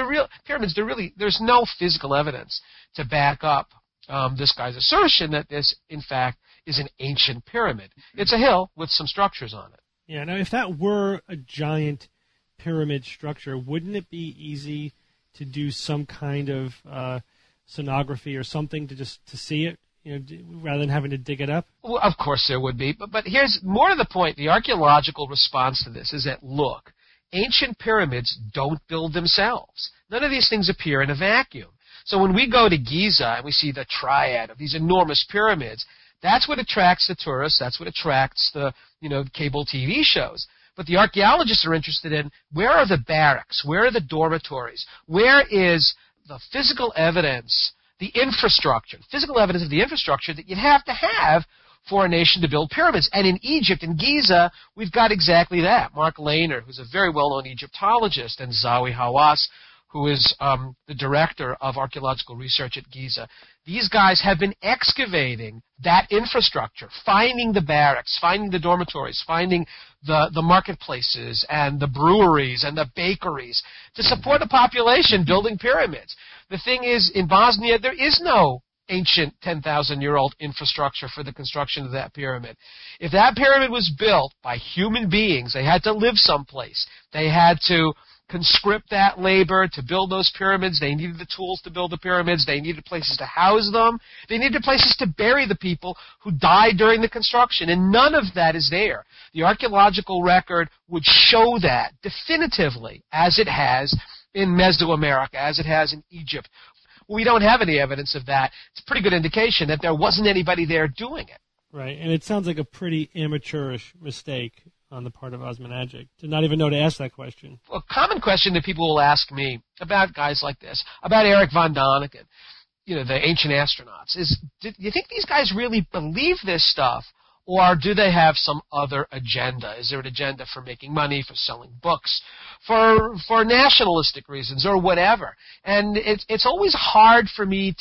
Speaker 7: there's no physical evidence to back up this guy's assertion that this, in fact, is an ancient pyramid. It's a hill with some structures on it.
Speaker 2: Yeah. Now, if that were a giant pyramid structure, wouldn't it be easy to do some kind of sonography or something to see it, rather than having to dig it up?
Speaker 7: Well, of course there would be, but here's more to the point. The archaeological response to this is that, look, ancient pyramids don't build themselves. None of these things appear in a vacuum. So when we go to Giza and we see the triad of these enormous pyramids, that's what attracts the tourists. That's what attracts the cable TV shows. But the archaeologists are interested in, where are the barracks? Where are the dormitories? Where is the physical evidence, the infrastructure, physical evidence of the infrastructure that you'd have to have for a nation to build pyramids? And in Egypt, in Giza, we've got exactly that. Mark Lehner, who's a very well-known Egyptologist, and Zawi Hawass, who is the director of archaeological research at Giza. These guys have been excavating that infrastructure, finding the barracks, finding the dormitories, finding the marketplaces and the breweries and the bakeries to support a population building pyramids. The thing is, in Bosnia, there is no ancient 10,000-year-old infrastructure for the construction of that pyramid. If that pyramid was built by human beings, they had to live someplace. They had to conscript that labor to build those pyramids. They needed the tools to build the pyramids. They needed places to house them. They needed places to bury the people who died during the construction, and none of that is there. The archaeological record would show that definitively, as it has in Mesoamerica, as it has in Egypt. We don't have any evidence of that. It's a pretty good indication that there wasn't anybody there doing it.
Speaker 2: Right, and it sounds like a pretty amateurish mistake on the part of Osman Agic to not even know to ask that question.
Speaker 7: A common question that people will ask me about guys like this, about Eric von Däniken, the ancient astronauts, is, do you think these guys really believe this stuff, or do they have some other agenda? Is there an agenda for making money, for selling books, for nationalistic reasons, or whatever? And it's always hard for me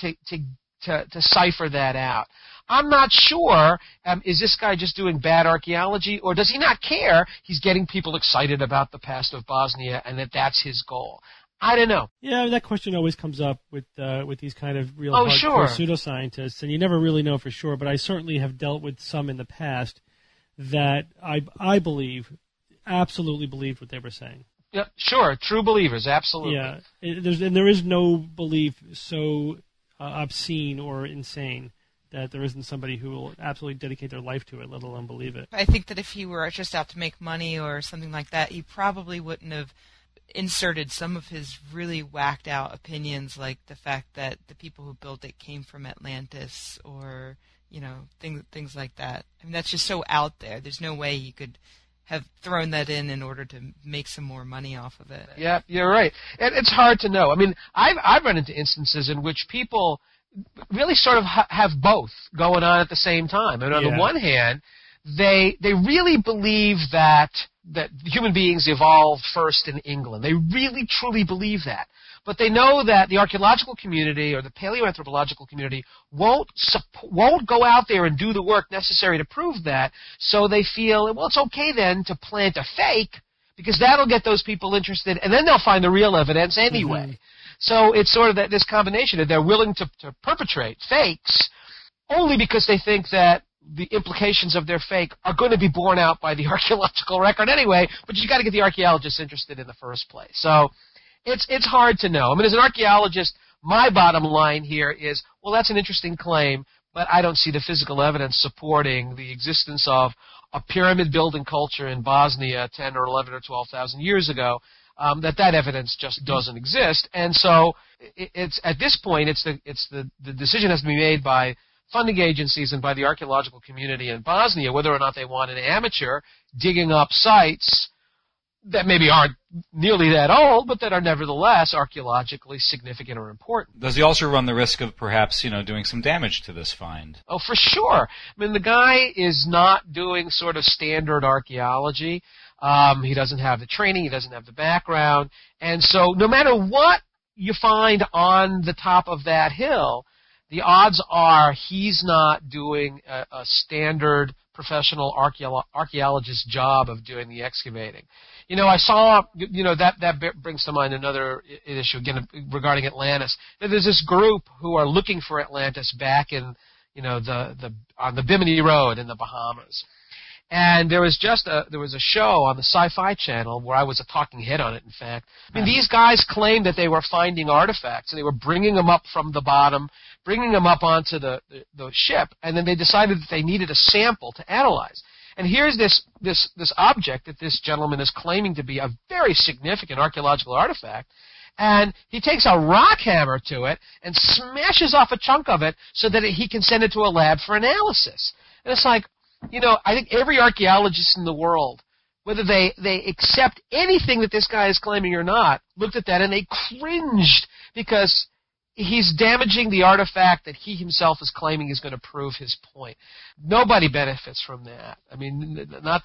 Speaker 7: to cipher that out. I'm not sure, is this guy just doing bad archaeology, or does he not care? He's getting people excited about the past of Bosnia, and that's his goal. I don't know.
Speaker 2: Yeah, that question always comes up with these kind of real hardcore pseudoscientists, and you never really know for sure, but I certainly have dealt with some in the past that I believe absolutely believed what they were saying.
Speaker 7: Yeah, sure, true believers, absolutely.
Speaker 2: Yeah, there is no belief so obscene or insane, that there isn't somebody who will absolutely dedicate their life to it, let alone believe it.
Speaker 3: I think that if he were just out to make money or something like that, he probably wouldn't have inserted some of his really whacked out opinions, like the fact that the people who built it came from Atlantis, or things like that. I mean, that's just so out there. There's no way he could have thrown that in order to make some more money off of it.
Speaker 7: Yeah, you're right. And it's hard to know. I mean, I've run into instances in which people really sort of have both going on at the same time. And on the one hand, they really believe that human beings evolved first in England. They really, truly believe that. But they know that the archaeological community or the paleoanthropological community won't go out there and do the work necessary to prove that, so they feel, well, it's okay then to plant a fake, because that'll get those people interested, and then they'll find the real evidence anyway. Mm-hmm. So it's sort of this combination that they're willing to perpetrate fakes only because they think that the implications of their fake are going to be borne out by the archaeological record anyway, but you got to get the archaeologists interested in the first place. So it's hard to know. I mean, as an archaeologist, my bottom line here is, well, that's an interesting claim, but I don't see the physical evidence supporting the existence of a pyramid-building culture in Bosnia 10 or 11 or 12,000 years ago. That evidence just doesn't exist, and so it's at this point, the decision has to be made by funding agencies and by the archaeological community in Bosnia whether or not they want an amateur digging up sites that maybe aren't nearly that old, but that are nevertheless archaeologically significant or important.
Speaker 5: Does he also run the risk of perhaps, doing some damage to this find?
Speaker 7: Oh, for sure. I mean, the guy is not doing sort of standard archaeology. He doesn't have the training, he doesn't have the background, and so no matter what you find on the top of that hill, the odds are he's not doing a standard professional archaeologist's job of doing the excavating. I saw, that brings to mind another issue, again, regarding Atlantis. There's this group who are looking for Atlantis back in, on the Bimini Road in the Bahamas. And there was a show on the Sci-Fi Channel where I was a talking head on it, in fact. I mean, these guys claimed that they were finding artifacts, and they were bringing them up from the bottom, bringing them up onto the ship, and then they decided that they needed a sample to analyze. And here's this object that this gentleman is claiming to be a very significant archaeological artifact, and he takes a rock hammer to it and smashes off a chunk of it so that he can send it to a lab for analysis. And it's like, I think every archaeologist in the world, whether they accept anything that this guy is claiming or not, looked at that and they cringed because he's damaging the artifact that he himself is claiming is going to prove his point. Nobody benefits from that. I mean, not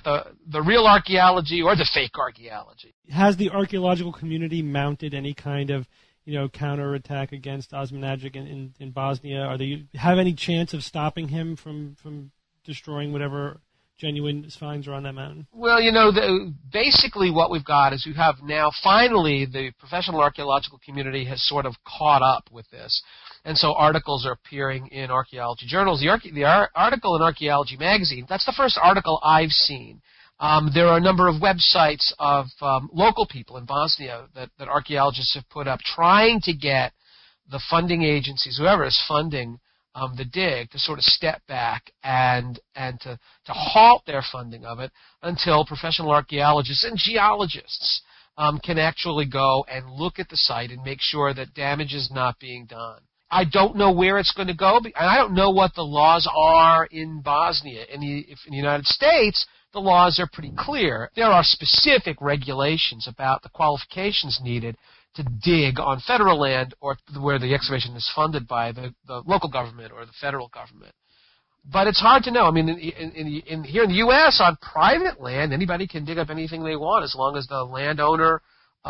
Speaker 7: the real archaeology or the fake archaeology.
Speaker 2: Has the archaeological community mounted any kind of counterattack against Osman-Agik in Bosnia? Are they have any chance of stopping him from destroying whatever genuine finds are on that mountain?
Speaker 7: Well, basically what we've got is we have now finally the professional archaeological community has sort of caught up with this. And so articles are appearing in archaeology journals. The article in Archaeology Magazine, that's the first article I've seen. There are a number of websites of local people in Bosnia that archaeologists have put up trying to get the funding agencies, whoever is funding the dig, to sort of step back and to halt their funding of it until professional archaeologists and geologists can actually go and look at the site and make sure that damage is not being done. I don't know where it's going to go, and I don't know what the laws are in Bosnia. In the United States, the laws are pretty clear. There are specific regulations about the qualifications needed to dig on federal land or where the excavation is funded by the local government or the federal government. But it's hard to know. I mean, here in the U.S., on private land, anybody can dig up anything they want as long as the landowner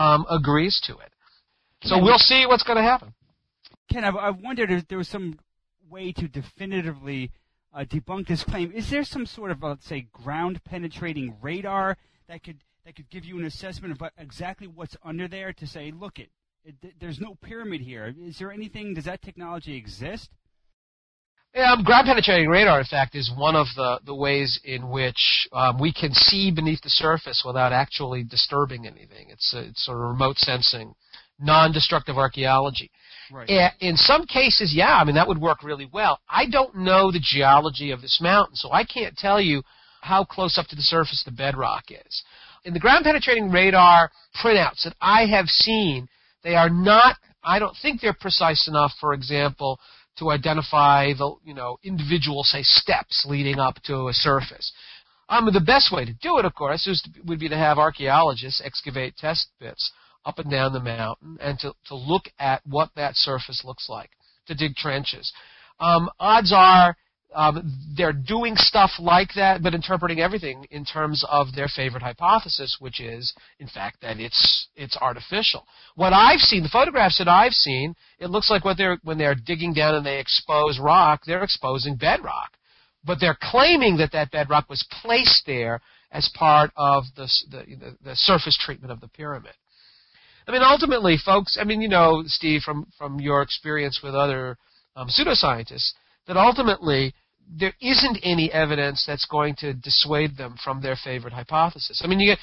Speaker 7: agrees to it. So we'll see what's going to happen.
Speaker 4: Ken, I wondered if there was some way to definitively debunk this claim. Is there some sort of, let's say, ground-penetrating radar that could give you an assessment of exactly what's under there to say, look, there's no pyramid here? Is there anything? Does that technology exist?
Speaker 7: Ground-penetrating radar, in fact, is one of the ways in which we can see beneath the surface without actually disturbing anything. It's sort of remote sensing, non-destructive archaeology. Right. In some cases, that would work really well. I don't know the geology of this mountain, so I can't tell you how close up to the surface the bedrock is. In the ground-penetrating radar printouts that I have seen, they are not, I don't think they're precise enough, for example, to identify the individual, say, steps leading up to a surface. The best way to do it, of course, would be to have archaeologists excavate test pits up and down the mountain and to look at what that surface looks like, to dig trenches. Odds are they're doing stuff like that, but interpreting everything in terms of their favorite hypothesis, which is, in fact, that it's artificial. What I've seen, the photographs that I've seen, it looks like when they're digging down and they expose rock, they're exposing bedrock. But they're claiming that bedrock was placed there as part of the surface treatment of the pyramid. Ultimately, folks, Steve, from your experience with other pseudoscientists, that ultimately there isn't any evidence that's going to dissuade them from their favorite hypothesis.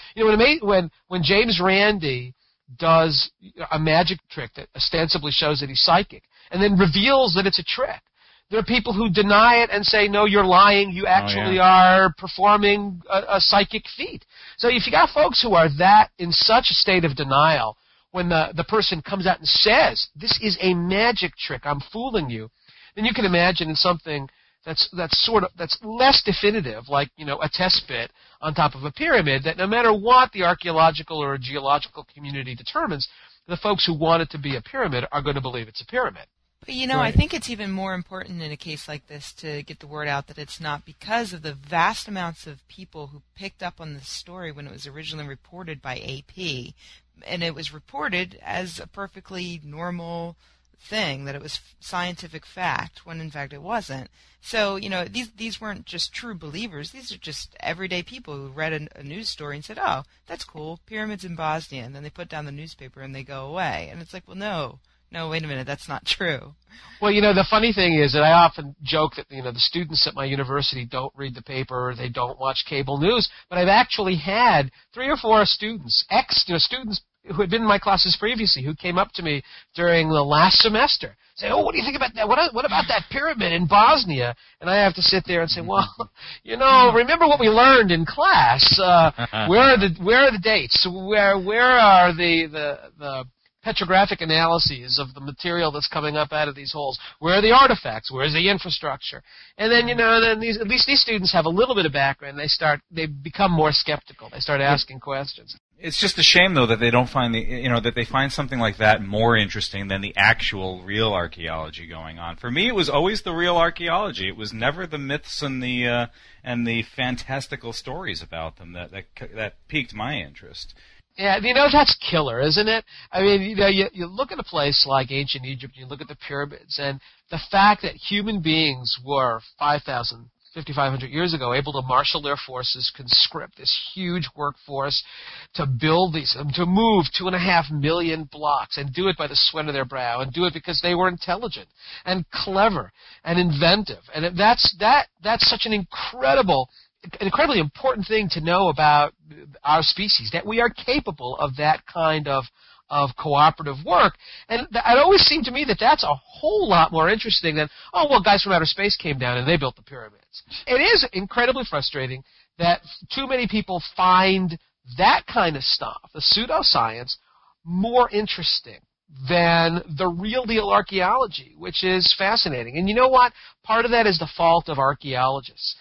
Speaker 7: When James Randi does a magic trick that ostensibly shows that he's psychic and then reveals that it's a trick, there are people who deny it and say, no, you're lying, you actually are performing a psychic feat. So if you got folks who are in such a state of denial, when the person comes out and says, this is a magic trick, I'm fooling you, then you can imagine in something that's less definitive, like a test pit on top of a pyramid, that no matter what the archaeological or geological community determines, the folks who want it to be a pyramid are going to believe it's a pyramid.
Speaker 3: But I think it's even more important in a case like this to get the word out that it's not, because of the vast amounts of people who picked up on this story when it was originally reported by AP, and it was reported as a perfectly normal thing, that it was scientific fact, when in fact it wasn't. So, these weren't just true believers. These are just everyday people who read a news story and said, oh, that's cool, pyramids in Bosnia, and then they put down the newspaper and they go away. And it's like, well, no, wait a minute, that's not true.
Speaker 7: Well, the funny thing is that I often joke that, the students at my university don't read the paper, or they don't watch cable news, but I've actually had 3 or 4 students, students who had been in my classes previously, who came up to me during the last semester, say, oh, what do you think about that? What about that pyramid in Bosnia? And I have to sit there and say, well, remember what we learned in class? Where are the dates? Where are the petrographic analyses of the material that's coming up out of these holes? Where are the artifacts? Where's the infrastructure? And then, at least these students have a little bit of background. They become more skeptical. They start asking questions.
Speaker 5: It's just a shame, though, that they don't find that they find something like that more interesting than the actual real archaeology going on. For me, it was always the real archaeology. It was never the myths and the fantastical stories about them that piqued my interest.
Speaker 7: Yeah, that's killer, isn't it? You look at a place like ancient Egypt, you look at the pyramids, and the fact that human beings were 5,500 years ago able to marshal their forces, conscript this huge workforce to build to move 2.5 million blocks, and do it by the sweat of their brow, and do it because they were intelligent and clever and inventive. And that's such an incredibly important thing to know about our species, that we are capable of that kind of cooperative work. And it always seemed to me that that's a whole lot more interesting than, oh, well, guys from outer space came down and they built the pyramids. It is incredibly frustrating that too many people find that kind of stuff, the pseudoscience, more interesting than the real deal archaeology, which is fascinating. And you know what? Part of that is the fault of archaeologists.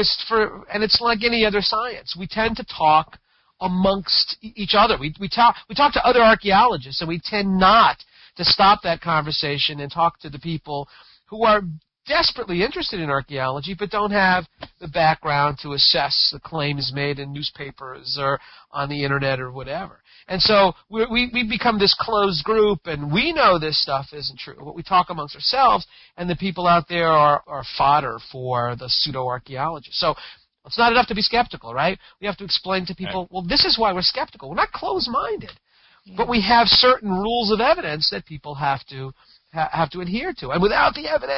Speaker 7: And it's like any other science. We tend to talk amongst each other. We talk to other archaeologists, and we tend not to stop that conversation and talk to the people who are desperately interested in archaeology but don't have the background to assess the claims made in newspapers or on the internet or whatever. And so we become this closed group, and we know this stuff isn't true. But we talk amongst ourselves, and the people out there are fodder for the pseudo-archaeologists. So it's not enough to be skeptical, right? We have to explain to people, well, this is why we're skeptical. We're not closed-minded. Yeah. But we have certain rules of evidence that people have to adhere to. And without the evidence,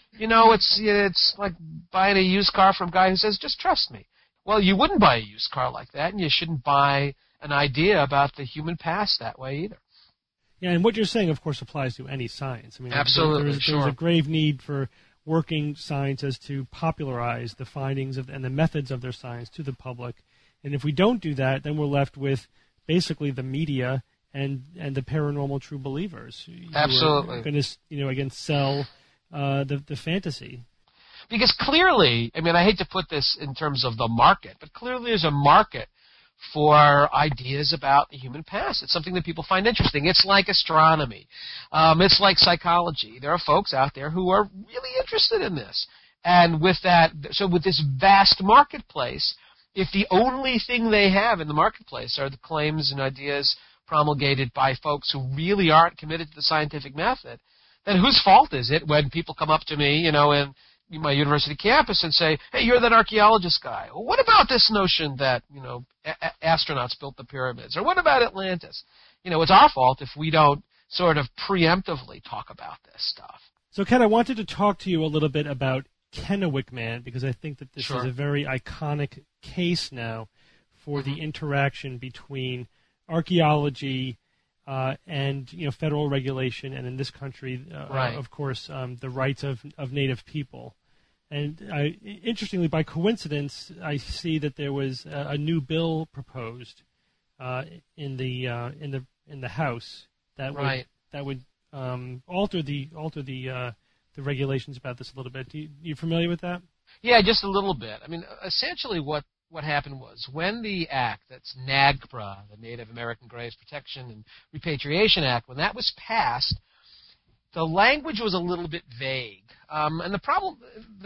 Speaker 7: It's like buying a used car from a guy who says, just trust me. Well, you wouldn't buy a used car like that, and you shouldn't buy an idea about the human past that way either.
Speaker 2: Yeah, and what you're saying, of course, applies to any science. I mean,
Speaker 7: absolutely,
Speaker 2: there's a grave need for working scientists to popularize the findings and the methods of their science to the public. And if we don't do that, then we're left with basically the media and the paranormal true believers.
Speaker 7: Absolutely.
Speaker 2: Going to, again, sell the fantasy.
Speaker 7: Because clearly, I mean, I hate to put this in terms of the market, but clearly there's a market for ideas about the human past. It's something that people find interesting. It's like astronomy. It's like psychology. There are folks out there who are really interested in this. And with this vast marketplace, if the only thing they have in the marketplace are the claims and ideas promulgated by folks who really aren't committed to the scientific method, then whose fault is it when people come up to me, in my university campus and say, hey, you're that archaeologist guy. Well, what about this notion that, astronauts built the pyramids? Or what about Atlantis? It's our fault if we don't sort of preemptively talk about this stuff.
Speaker 2: So, Ken, I wanted to talk to you a little bit about Kennewick Man, because I think that this is a very iconic case now for the interaction between archaeology and federal regulation, and in this country, of course, the rights of Native people. And interestingly, by coincidence, I see that there was a new bill proposed in the House that would alter the regulations about this a little bit. You familiar with that?
Speaker 7: Yeah, just a little bit. I mean, essentially what happened was when the act, that's NAGPRA, the Native American Graves Protection and Repatriation Act, when that was passed, the language was a little bit vague. And the problem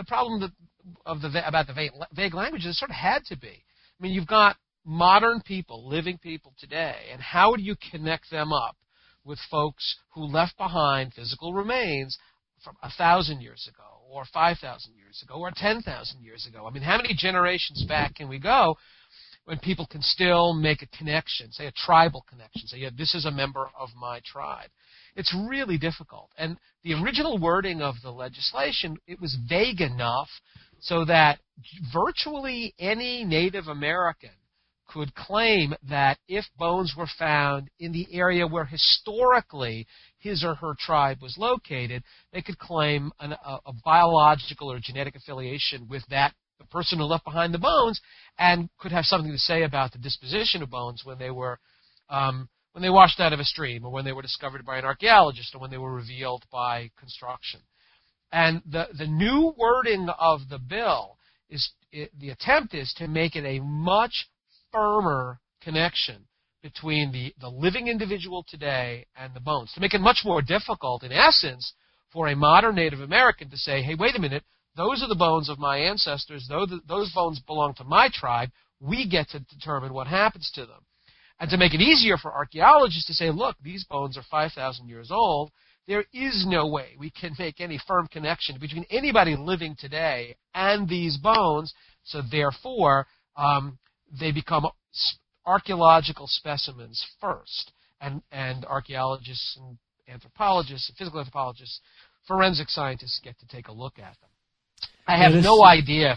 Speaker 7: about the vague language is it sort of had to be. I mean, you've got modern people, living people today, and how do you connect them up with folks who left behind physical remains from 1,000 years ago, or 5,000 years ago, or 10,000 years ago? I mean, how many generations back can we go when people can still make a connection, say a tribal connection, say, yeah, this is a member of my tribe? It's really difficult. And the original wording of the legislation, it was vague enough so that virtually any Native American could claim that if bones were found in the area where historically his or her tribe was located, they could claim a biological or genetic affiliation with the person who left behind the bones, and could have something to say about the disposition of bones when they were when they washed out of a stream, or when they were discovered by an archaeologist, or when they were revealed by construction. And the new wording of the bill the attempt is to make it a much firmer connection between the living individual today and the bones, to make it much more difficult, in essence, for a modern Native American to say, hey, wait a minute, those are the bones of my ancestors, those bones belong to my tribe, we get to determine what happens to them. And to make it easier for archaeologists to say, look, these bones are 5,000 years old, there is no way we can make any firm connection between anybody living today and these bones, so therefore they become archaeological specimens first, and archaeologists and anthropologists, and physical anthropologists, forensic scientists get to take a look at them. I have no idea if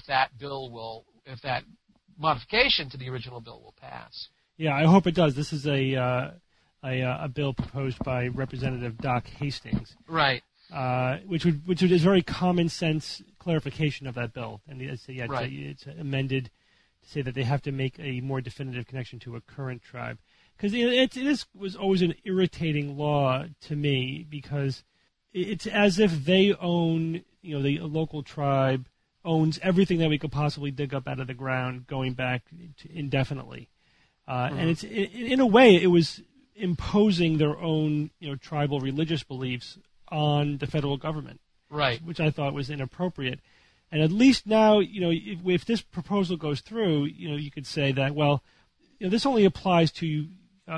Speaker 7: that modification to the original bill will pass.
Speaker 2: Yeah, I hope it does. This is a bill proposed by Representative Doc Hastings,
Speaker 7: right?
Speaker 2: Which is very common sense clarification of that bill, and it's amended to say that they have to make a more definitive connection to a current tribe, because it was always an irritating law to me, because it's as if they own, the local tribe owns everything that we could possibly dig up out of the ground going back indefinitely. And it's in a way it was imposing their own tribal religious beliefs on the federal government,
Speaker 7: right? Which
Speaker 2: I thought was inappropriate. And at least now, if this proposal goes through, you could say that, well, this only applies to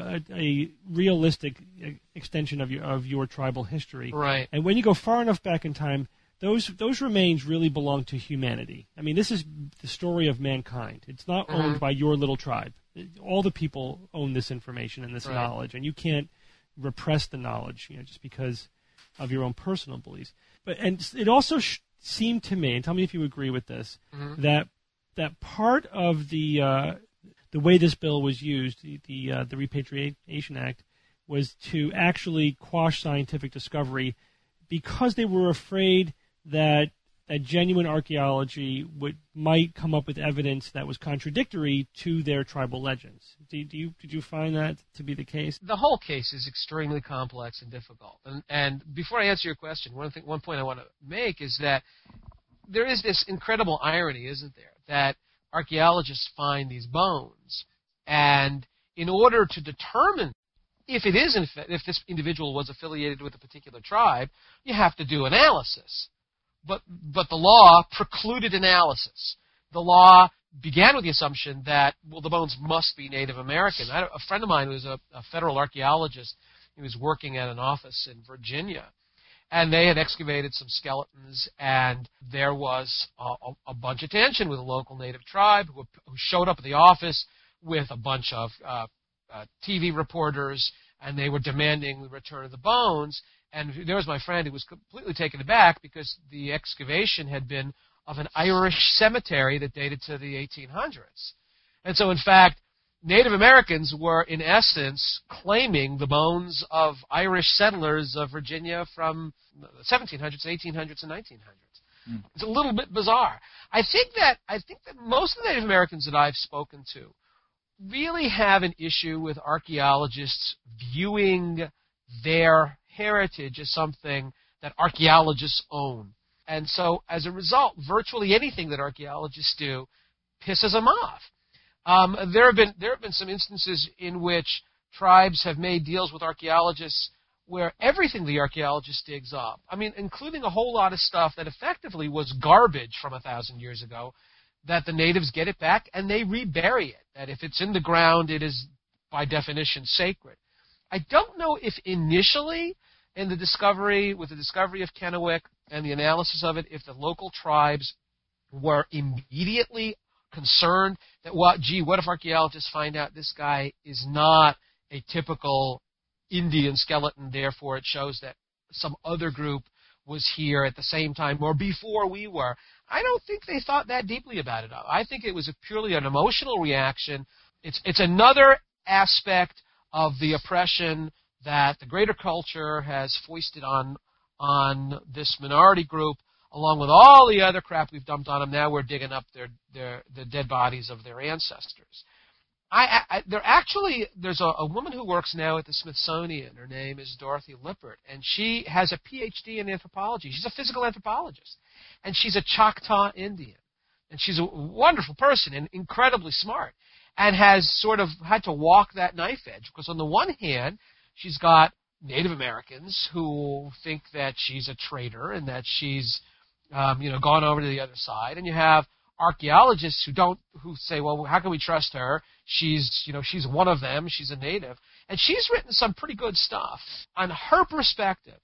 Speaker 2: a realistic extension of your tribal history,
Speaker 7: right?
Speaker 2: And when you go far enough back in time, those remains really belong to humanity. I mean, this is the story of mankind. It's not owned by your little tribe. All the people own this information and this knowledge, and you can't repress the knowledge, just because of your own personal beliefs. And it also seemed to me, and tell me if you agree with this, that part of the way this bill was used, the Repatriation Act, was to actually quash scientific discovery because they were afraid that genuine archaeology might come up with evidence that was contradictory to their tribal legends. Did you find that to be the case?
Speaker 7: The whole case is extremely complex and difficult. And before I answer your question, one point I want to make is that there is this incredible irony, isn't there, that archaeologists find these bones, and in order to determine if this individual was affiliated with a particular tribe, you have to do analysis. But the law precluded analysis. The law began with the assumption that, well, the bones must be Native American. A friend of mine who was a federal archaeologist, he was working at an office in Virginia, and they had excavated some skeletons, and there was a bunch of tension with a local Native tribe who showed up at the office with a bunch of TV reporters, and they were demanding the return of the bones. And there was my friend who was completely taken aback because the excavation had been of an Irish cemetery that dated to the 1800s. And so, in fact, Native Americans were, in essence, claiming the bones of Irish settlers of Virginia from the 1700s, 1800s, and 1900s. It's a little bit bizarre. I think that most of the Native Americans that I've spoken to really have an issue with archaeologists viewing their heritage as something that archaeologists own. And so, as a result, virtually anything that archaeologists do pisses them off. There have been some instances in which tribes have made deals with archaeologists where everything the archaeologist digs up, I mean, including a whole lot of stuff that effectively was garbage from 1,000 years ago, that the natives get it back and they rebury it. That if it's in the ground, it is by definition sacred. I don't know if initially with the discovery of Kennewick and the analysis of it, if the local tribes were immediately concerned that, what if archaeologists find out this guy is not a typical Indian skeleton, therefore it shows that some other group was here at the same time or before we were. I don't think they thought that deeply about it. I think it was purely an emotional reaction. It's another aspect of the oppression that the greater culture has foisted on this minority group, along with all the other crap we've dumped on them. Now we're digging up the dead bodies of their ancestors. There's a woman who works now at the Smithsonian. Her name is Dorothy Lippert, and she has a PhD in anthropology. She's a physical anthropologist, and she's a Choctaw Indian. And she's a wonderful person and incredibly smart, and has sort of had to walk that knife edge, because on the one hand, she's got Native Americans who think that she's a traitor and that she's gone over to the other side, and you have archaeologists who say, well, how can we trust her? She's one of them. She's a native, and she's written some pretty good stuff on her perspective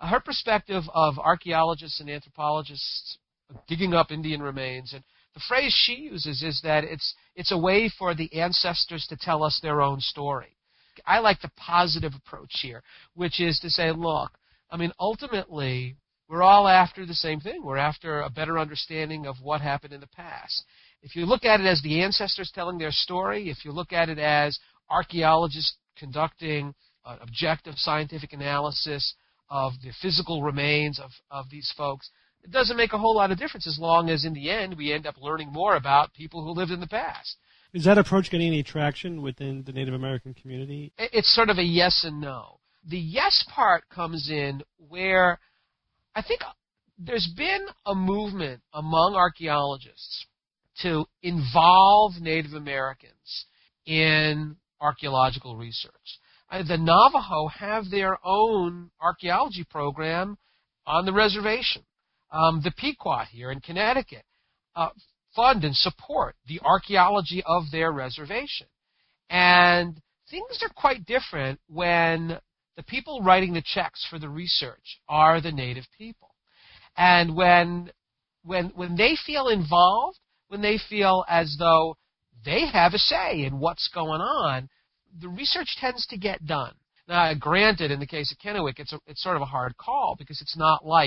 Speaker 7: of archaeologists and anthropologists digging up Indian remains. And the phrase she uses is that it's a way for the ancestors to tell us their own story. I like the positive approach here, which is to say, look, I mean, ultimately, we're all after the same thing. We're after a better understanding of what happened in the past. If you look at it as the ancestors telling their story, if you look at it as archaeologists conducting objective scientific analysis of the physical remains of these folks, it doesn't make a whole lot of difference as long as in the end we end up learning more about people who lived in the past.
Speaker 2: Is that approach getting any traction within the Native American community?
Speaker 7: It's sort of a yes and no. The yes part comes in where I think there's been a movement among archaeologists to involve Native Americans in archaeological research. The Navajo have their own archaeology program on the reservation. The Pequot here in Connecticut fund and support the archaeology of their reservation. And things are quite different when the people writing the checks for the research are the native people. And when they feel involved, when they feel as though they have a say in what's going on, the research tends to get done. Now, granted, in the case of Kennewick, it's sort of a hard call because it's not like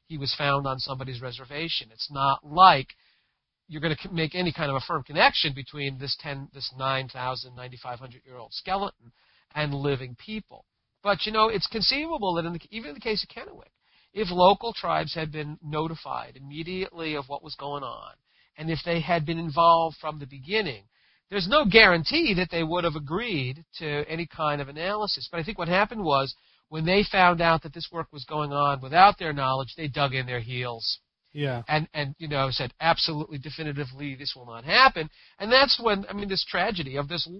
Speaker 7: he was found on somebody's reservation. It's not like you're going to make any kind of a firm connection between this 9,000, 9,500-year-old skeleton and living people. But, it's conceivable that even in the case of Kennewick, if local tribes had been notified immediately of what was going on, and if they had been involved from the beginning, there's no guarantee that they would have agreed to any kind of analysis. But I think what happened was, when they found out that this work was going on without their knowledge, they dug in their heels.
Speaker 2: Yeah.
Speaker 7: And said absolutely definitively this will not happen. And that's when, this tragedy of this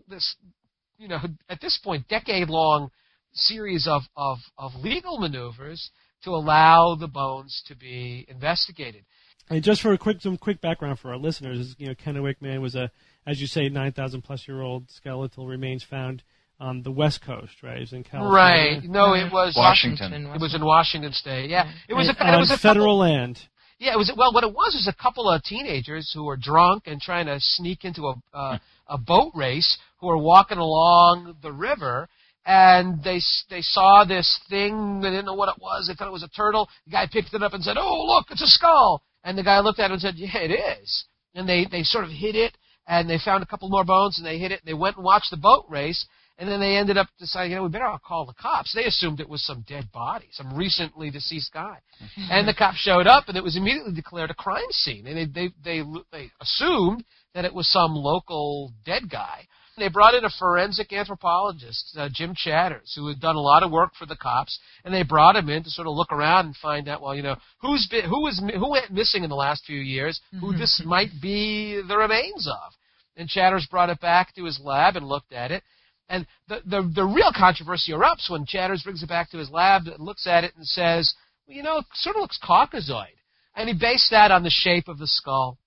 Speaker 7: at this point, decade-long series of legal maneuvers to allow the bones to be investigated.
Speaker 2: And just for some quick background for our listeners, Kennewick Man was as you say, 9,000-plus-year-old skeletal remains found on the West Coast, right? It was in California.
Speaker 7: Right. No, it was
Speaker 5: Washington.
Speaker 7: It was in Washington State. Yeah. It was
Speaker 2: on federal land.
Speaker 7: Yeah, what it was a couple of teenagers who were drunk and trying to sneak into a boat race, who were walking along the river, and they saw this thing. They didn't know what it was. They thought it was a turtle. The guy picked it up and said, "Oh, look, it's a skull." And the guy looked at it and said, "Yeah, it is." And they sort of hid it, and they found a couple more bones, and they hid it, and they went and watched the boat race, and then they ended up deciding, we better call the cops. They assumed it was some dead body, some recently deceased guy. And the cops showed up, and it was immediately declared a crime scene. And they assumed that it was some local dead guy. They brought in a forensic anthropologist, Jim Chatters, who had done a lot of work for the cops, and they brought him in to sort of look around and find out, who went missing in the last few years, who this might be the remains of. And Chatters brought it back to his lab and looked at it. And the real controversy erupts when Chatters brings it back to his lab and looks at it and says, it sort of looks Caucasoid. And he based that on the shape of the skull.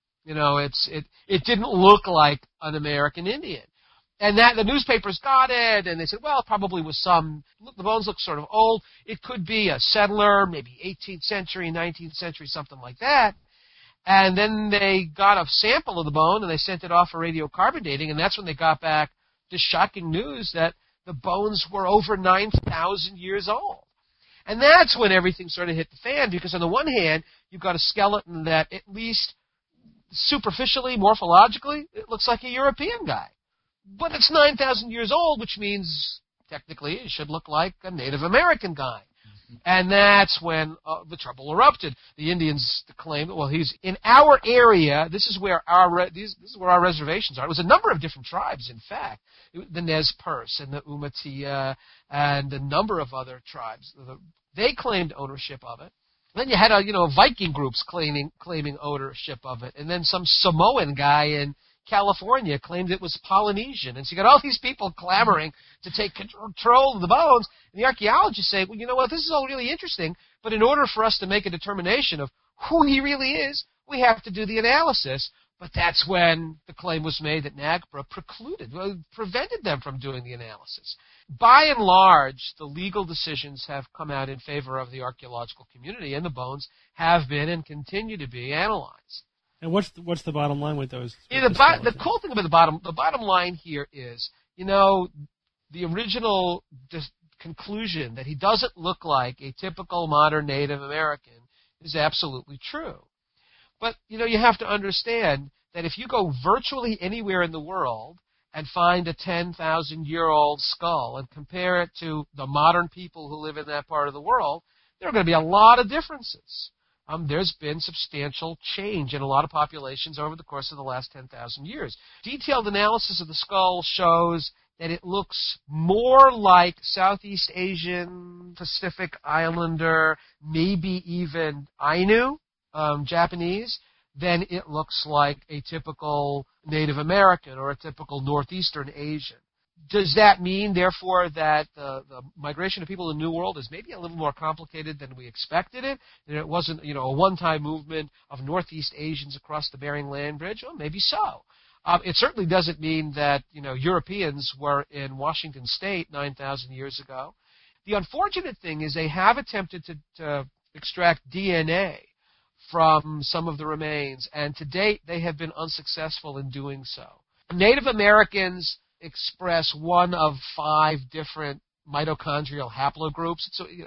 Speaker 7: It didn't look like an American Indian. And that the newspapers got it, and they said, well, it probably was the bones look sort of old. It could be a settler, maybe 18th century, 19th century, something like that. And then they got a sample of the bone, and they sent it off for radiocarbon dating, and that's when they got back this shocking news that the bones were over 9,000 years old. And that's when everything sort of hit the fan, because on the one hand, you've got a skeleton that, at least superficially, morphologically, it looks like a European guy. But it's 9,000 years old, which means technically it should look like a Native American guy. And that's when the trouble erupted. The Indians claimed, he's in our area. This is where our reservations are. It was a number of different tribes, in fact, the Nez Perce and the Umatilla and a number of other tribes. They claimed ownership of it. Then you had Viking groups claiming ownership of it, and then some Samoan guy in California claimed it was Polynesian. And so you got all these people clamoring to take control of the bones. And the archaeologists say, this is all really interesting, but in order for us to make a determination of who he really is, we have to do the analysis. But that's when the claim was made that NAGPRA prevented them from doing the analysis. By and large, the legal decisions have come out in favor of the archaeological community, and the bones have been and continue to be analyzed.
Speaker 2: And what's the bottom line with those?
Speaker 7: The cool thing about the bottom line here is, the original conclusion that he doesn't look like a typical modern Native American is absolutely true. But, you have to understand that if you go virtually anywhere in the world and find a 10,000-year-old skull and compare it to the modern people who live in that part of the world, there are going to be a lot of differences. There's been substantial change in a lot of populations over the course of the last 10,000 years. Detailed analysis of the skull shows that it looks more like Southeast Asian, Pacific Islander, maybe even Ainu, Japanese, than it looks like a typical Native American or a typical Northeastern Asian. Does that mean, therefore, that the migration of people in the New World is maybe a little more complicated than we expected it? And it wasn't, a one-time movement of Northeast Asians across the Bering Land Bridge? Well, maybe so. It certainly doesn't mean that, Europeans were in Washington State 9,000 years ago. The unfortunate thing is they have attempted to extract DNA from some of the remains, and to date they have been unsuccessful in doing so. Native Americans express one of 5 different mitochondrial haplogroups. So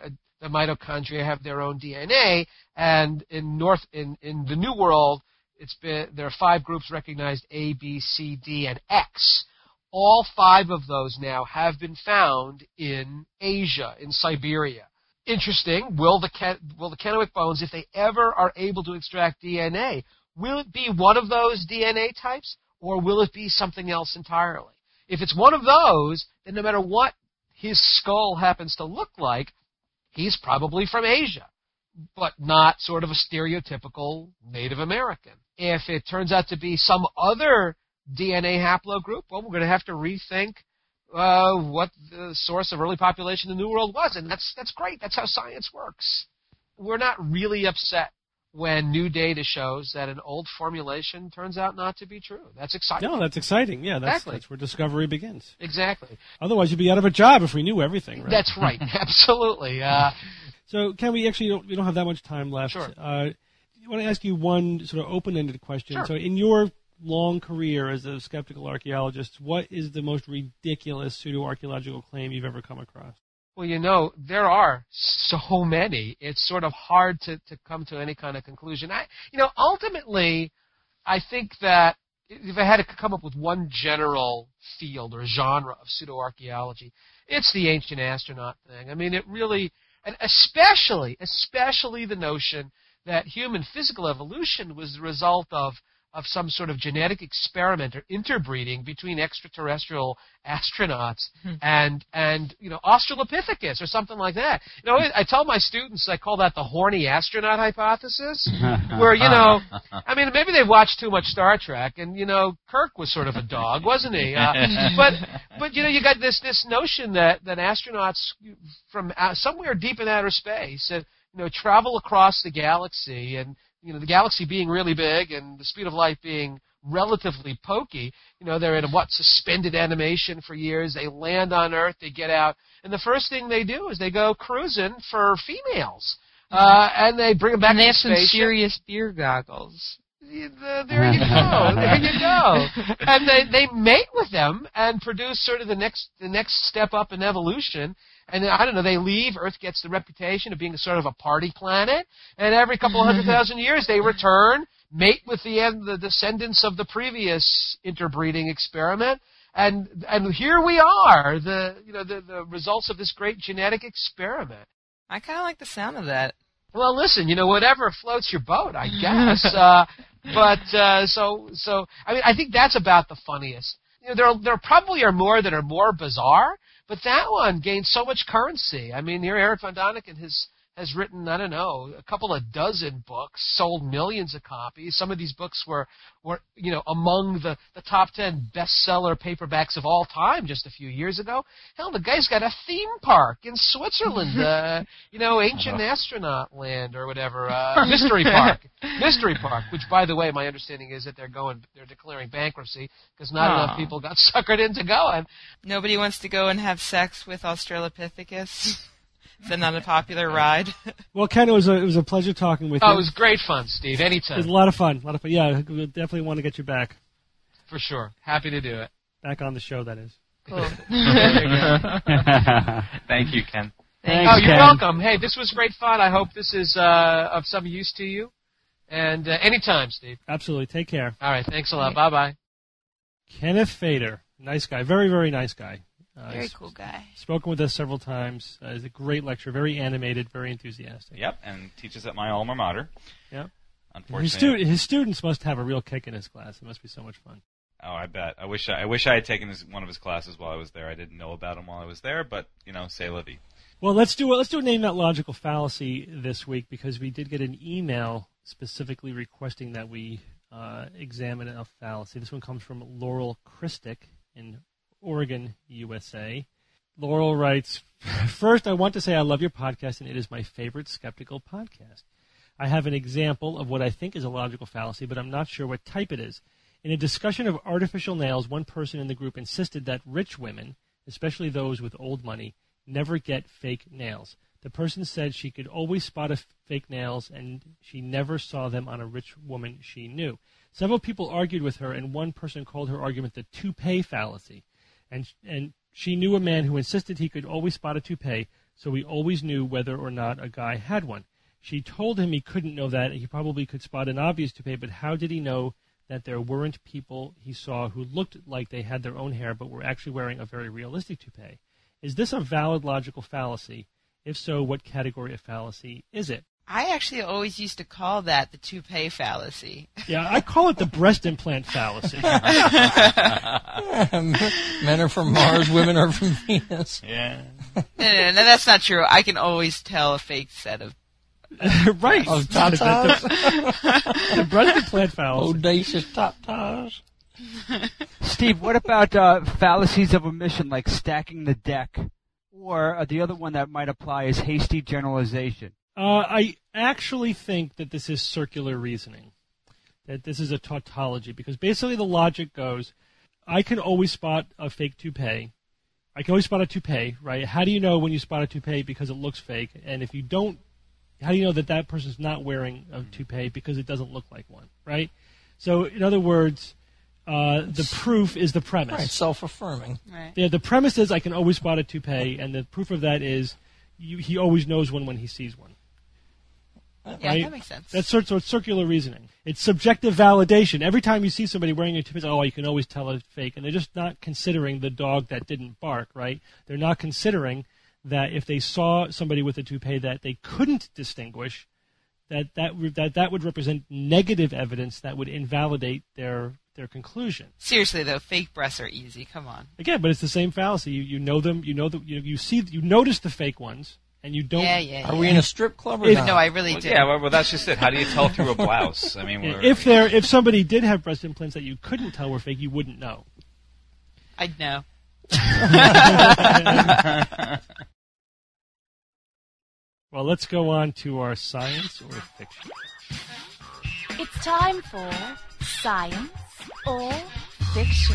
Speaker 7: the mitochondria have their own DNA, and in the New World, there are 5 groups recognized: A, B, C, D, and X. All 5 of those now have been found in Asia, in Siberia. Interesting. Will the Kennewick bones, if they ever are able to extract DNA, will it be one of those DNA types, or will it be something else entirely? If it's one of those, then no matter what his skull happens to look like, he's probably from Asia, but not sort of a stereotypical Native American. If it turns out to be some other DNA haplogroup, well, we're going to have to rethink what the source of early population in the New World was, and that's great. That's how science works. We're not really upset when new data shows that an old formulation turns out not to be true. That's exciting.
Speaker 2: No, that's exciting. Yeah, that's where discovery begins.
Speaker 7: Exactly.
Speaker 2: Otherwise, you'd be out of a job if we knew everything, right?
Speaker 7: That's right. Absolutely.
Speaker 2: So, Ken, we don't have that much time left.
Speaker 7: Sure.
Speaker 2: I want to ask you one sort of open-ended question.
Speaker 7: Sure.
Speaker 2: So, in your long career as a skeptical archaeologist, what is the most ridiculous pseudo-archaeological claim you've ever come across?
Speaker 7: Well, there are so many. It's sort of hard to come to any kind of conclusion. Ultimately, I think that if I had to come up with one general field or genre of pseudo-archaeology, it's the ancient astronaut thing. I mean, it really, and especially the notion that human physical evolution was the result of some sort of genetic experiment or interbreeding between extraterrestrial astronauts and Australopithecus or something like that. I tell my students, I call that the horny astronaut hypothesis, where, I mean, maybe they watched too much Star Trek, and, Kirk was sort of a dog, wasn't he? But you got this notion that astronauts from somewhere deep in outer space, travel across the galaxy, and the galaxy being really big and the speed of light being relatively pokey, they're in suspended animation for years. They land on Earth, they get out, and the first thing they do is they go cruising for females, and they bring them back to space.
Speaker 3: And they have some serious beer goggles.
Speaker 7: There you go. And they mate with them and produce sort of the next step up in evolution. And I don't know, they leave. Earth gets the reputation of being sort of a party planet. And every couple of 100,000 years, they return, mate with the descendants of the previous interbreeding experiment. And here we are, the results of this great genetic experiment.
Speaker 3: I kind of like the sound of that.
Speaker 7: Well, listen, whatever floats your boat, I guess. So I mean, I think that's about the funniest. There probably are more that are more bizarre, but that one gained so much currency. I mean, here Eric von Daniken has written, I don't know, a couple of dozen books, sold millions of copies. Some of these books were among the top 10 bestseller paperbacks of all time just a few years ago. Hell, the guy's got a theme park in Switzerland, ancient astronaut land or whatever, Mystery Park, which, by the way, my understanding is that they're declaring bankruptcy because not enough people got suckered into going.
Speaker 3: Nobody wants to go and have sex with Australopithecus. Is that not a popular ride?
Speaker 2: Well, Ken, it was a pleasure talking with you.
Speaker 7: Oh, it was great fun, Steve. Anytime.
Speaker 2: It was a lot of fun. Yeah, we definitely want to get you back.
Speaker 7: For sure. Happy to do it.
Speaker 2: Back on the show, that is.
Speaker 3: Cool.
Speaker 5: Thank you, Ken.
Speaker 7: You're welcome. Hey, this was great fun. I hope this is of some use to you. And anytime, Steve.
Speaker 2: Absolutely. Take care.
Speaker 7: All right. Thanks a lot. Bye-bye.
Speaker 2: Kenneth Feder. Nice guy. Very, very nice guy.
Speaker 3: Very cool guy.
Speaker 2: Spoken with us several times. He's a great lecturer, very animated, very enthusiastic.
Speaker 5: Yep, and teaches at my alma mater.
Speaker 2: Yep.
Speaker 5: Unfortunately,
Speaker 2: his students must have a real kick in his class. It must be so much fun.
Speaker 5: Oh, I bet. I wish I had taken one of his classes while I was there. I didn't know about him while I was there, but c'est la vie. Well,
Speaker 2: let's do a name that logical fallacy this week because we did get an email specifically requesting that we examine a fallacy. This one comes from Laurel Christic in Oregon, USA. Laurel writes, "First, I want to say I love your podcast, and it is my favorite skeptical podcast. I have an example of what I think is a logical fallacy, but I'm not sure what type it is. In a discussion of artificial nails, one person in the group insisted that rich women, especially those with old money, never get fake nails. The person said she could always spot fake nails, and she never saw them on a rich woman she knew. Several people argued with her, and one person called her argument the toupee fallacy. And She knew a man who insisted he could always spot a toupee, so he always knew whether or not a guy had one. She told him he couldn't know that, and he probably could spot an obvious toupee, but how did he know that there weren't people he saw who looked like they had their own hair but were actually wearing a very realistic toupee? Is this a valid logical fallacy? If so, what category of fallacy is it?
Speaker 3: I actually always used to call that the toupee fallacy.
Speaker 2: Yeah, I call it the breast implant fallacy.
Speaker 6: Men are from Mars, women are from Venus.
Speaker 5: Yeah.
Speaker 3: No, that's not true. I can always tell a fake set of
Speaker 2: right.
Speaker 6: Of tatas.
Speaker 2: The breast implant fallacy.
Speaker 6: Audacious tatas.
Speaker 4: Steve, what about fallacies of omission like stacking the deck? Or the other one that might apply is hasty generalization.
Speaker 2: I actually think that this is circular reasoning, that this is a tautology, because basically the logic goes, I can always spot a fake toupee. I can always spot a toupee, right? How do you know when you spot a toupee? Because it looks fake. And if you don't, how do you know that that person's not wearing a toupee? Because it doesn't look like one, right? So, in other words, the proof is the premise.
Speaker 6: Right, self-affirming.
Speaker 3: Right.
Speaker 2: Yeah, the premise is I can always spot a toupee, and the proof of that is he always knows one when he sees one.
Speaker 3: Yeah,
Speaker 2: right?
Speaker 3: that makes sense.
Speaker 2: So it's circular reasoning. It's subjective validation. Every time you see somebody wearing a toupee, you can always tell it's fake. And they're just not considering the dog that didn't bark, right? They're not considering that if they saw somebody with a toupee that they couldn't distinguish, that would represent negative evidence that would invalidate their conclusion.
Speaker 3: Seriously though, fake breasts are easy. Come on.
Speaker 2: Again, but it's the same fallacy. You know them. You notice the fake ones, and you don't.
Speaker 3: Yeah.
Speaker 6: Are we in a strip club or not?
Speaker 3: No, I really do.
Speaker 5: Yeah, well, that's just it. How do you tell through a blouse? I mean,
Speaker 2: if somebody did have breast implants that you couldn't tell were fake, you wouldn't know.
Speaker 3: I'd know.
Speaker 2: Well, let's go on to our science or fiction.
Speaker 1: It's time for Science or Fiction.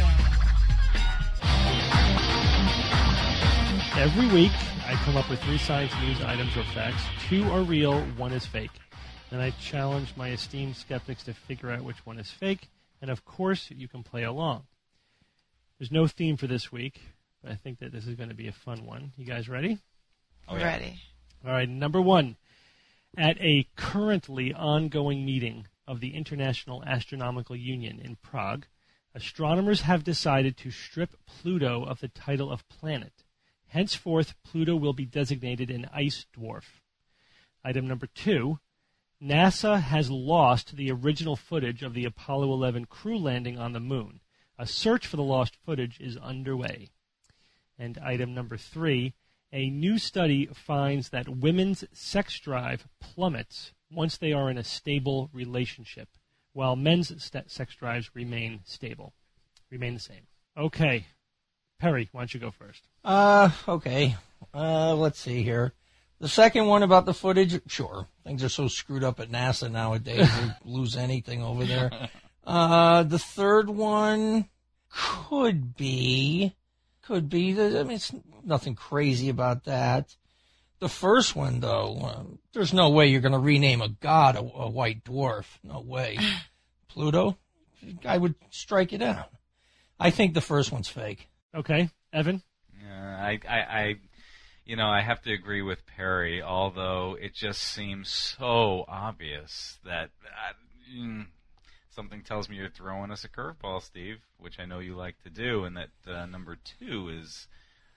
Speaker 2: Every week, I come up with 3 science news items or facts. 2 are real, 1 is fake. And I challenge my esteemed skeptics to figure out which one is fake. And of course, you can play along. There's no theme for this week, but I think that this is going to be a fun one. You guys ready?
Speaker 5: Oh, yeah.
Speaker 3: Ready.
Speaker 2: All right, number 1. At a currently ongoing meeting of the International Astronomical Union in Prague, astronomers have decided to strip Pluto of the title of planet. Henceforth, Pluto will be designated an ice dwarf. Item number 2. NASA has lost the original footage of the Apollo 11 crew landing on the moon. A search for the lost footage is underway. And item number 3. A new study finds that women's sex drive plummets once they are in a stable relationship, while men's sex drives remain the same. Okay. Perry, why don't you go first?
Speaker 6: Okay. Let's see here. The second one about the footage, sure. Things are so screwed up at NASA nowadays, they lose anything over there. The third one could be. I mean, it's nothing crazy about that. The first one, though, there's no way you're going to rename a god a white dwarf. No way. Pluto, I would strike it out. I think the first one's fake.
Speaker 2: Okay, Evan?
Speaker 5: I have to agree with Perry, although it just seems so obvious that something tells me you're throwing us a curveball, Steve, which I know you like to do, and that number 2 is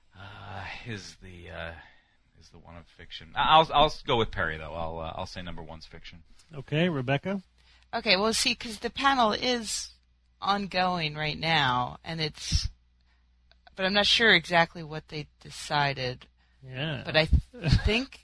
Speaker 5: the one of fiction. I'll go with Perry though. I'll say number 1's fiction.
Speaker 2: Okay, Rebecca.
Speaker 3: Okay, well, see, because the panel is ongoing right now, but I'm not sure exactly what they decided.
Speaker 2: Yeah.
Speaker 3: But I think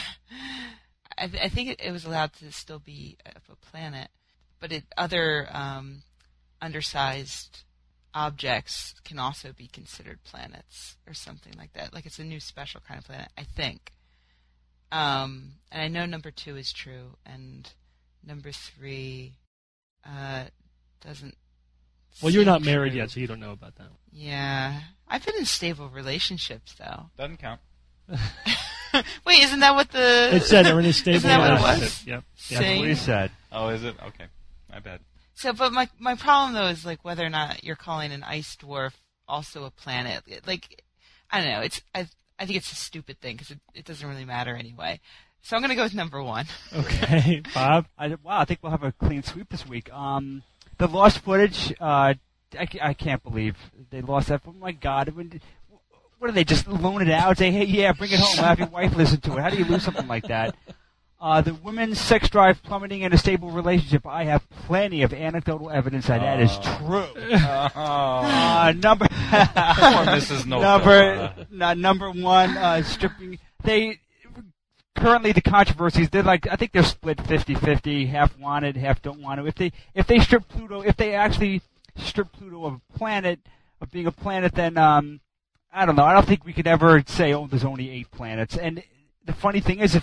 Speaker 3: I think it was allowed to still be a planet, but other undersized objects can also be considered planets or something like that. Like it's a new special kind of planet, I think. And I know number 2 is true, and number 3 doesn't.
Speaker 2: Well, you're not married yet, so you don't know about that.
Speaker 3: Yeah. I've been in stable relationships, though.
Speaker 5: Doesn't count.
Speaker 3: Wait, isn't that what the...
Speaker 2: It said they're in a stable
Speaker 3: Isn't that what it
Speaker 2: relationship.
Speaker 3: was?
Speaker 2: Yep.
Speaker 4: That's what he said.
Speaker 5: Oh, is it? Okay. My bad.
Speaker 3: So, but my problem, though, is like whether or not you're calling an ice dwarf also a planet. Like, I don't know. I think it's a stupid thing because it doesn't really matter anyway. So I'm going to go with number 1.
Speaker 2: Okay, Bob.
Speaker 4: I think we'll have a clean sweep this week. The lost footage. I can't believe they lost that. Oh my God! What do they just loan it out? Say, hey, yeah, bring it home. Have your wife listen to it. How do you lose something like that? The women's sex drive plummeting in a stable relationship. I have plenty of anecdotal evidence that is true. Number number 1, stripping. Currently the controversies, they're like, I think they're split 50-50, half wanted, half don't want to. If they strip Pluto, if they actually strip Pluto of being a planet, then I don't know. I don't think we could ever say, oh, there's only 8 planets. And the funny thing is, if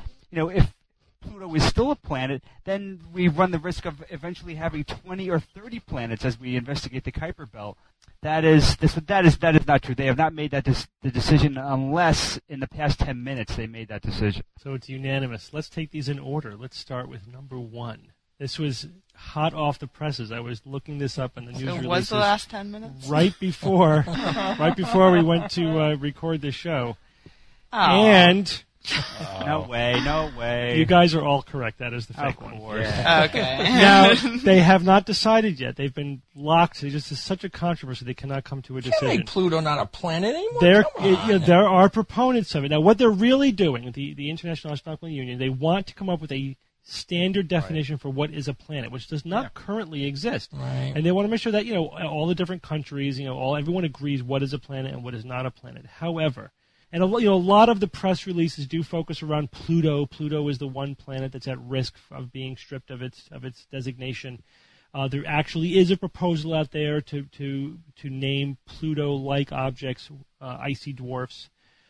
Speaker 4: Pluto is still a planet, then we run the risk of eventually having 20 or 30 planets as we investigate the Kuiper Belt. That is not true. They have not made the decision unless in the past 10 minutes they made that decision.
Speaker 2: So it's unanimous. Let's take these in order. Let's start with number 1. This was hot off the presses. I was looking this up in the news releases.
Speaker 3: Was the last 10 minutes?
Speaker 2: Right before we went to record the show.
Speaker 3: Oh.
Speaker 2: And
Speaker 4: no way.
Speaker 2: You guys are all correct. That is the fake one.
Speaker 3: Yeah. Okay.
Speaker 2: Now, they have not decided yet. They've been locked. It's just such a controversy. They cannot come to a decision.
Speaker 6: Can't make Pluto not a planet anymore?
Speaker 2: There are proponents of it. Now, what they're really doing, the International Astronomical Union, they want to come up with a standard definition for what is a planet, which does not currently exist.
Speaker 6: Right.
Speaker 2: And they want to make sure that, all the different countries, everyone agrees what is a planet and what is not a planet. However, and a lot of the press releases do focus around Pluto. Pluto is the one planet that's at risk of being stripped of its designation. There actually is a proposal out there to name Pluto-like objects icy dwarfs.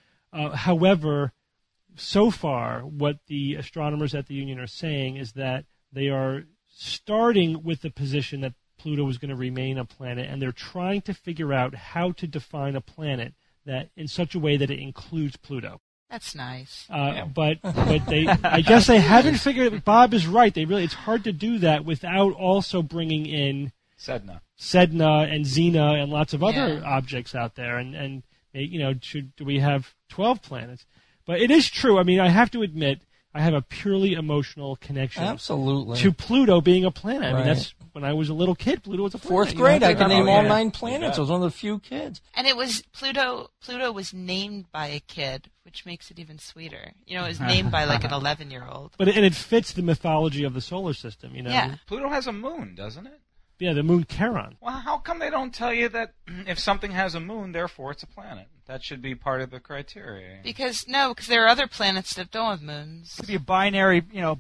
Speaker 2: However, so far, what the astronomers at the Union are saying is that they are starting with the position that Pluto is going to remain a planet, and they're trying to figure out how to define a planet that in such a way that it includes Pluto.
Speaker 3: That's nice.
Speaker 2: But I guess they haven't figured it. Bob is right. it's hard to do that without also bringing in
Speaker 5: Sedna
Speaker 2: and Xena and lots of other objects out there. And do we have 12 planets? But it is true. I mean, I have to admit, I have a purely emotional connection to Pluto being a planet. I mean, that's when I was a little kid. Pluto was a planet.
Speaker 6: 4th grade, I can name all 9 planets. I was one of the few kids.
Speaker 3: And it was Pluto was named by a kid, which makes it even sweeter. It was named by like an 11-year-old.
Speaker 2: But it fits the mythology of the solar system.
Speaker 3: Yeah.
Speaker 5: Pluto has a moon, doesn't it?
Speaker 2: Yeah, the moon Charon.
Speaker 5: Well, how come they don't tell you that if something has a moon, therefore it's a planet? That should be part of the criteria.
Speaker 3: Because there are other planets that don't have moons.
Speaker 4: It could be a binary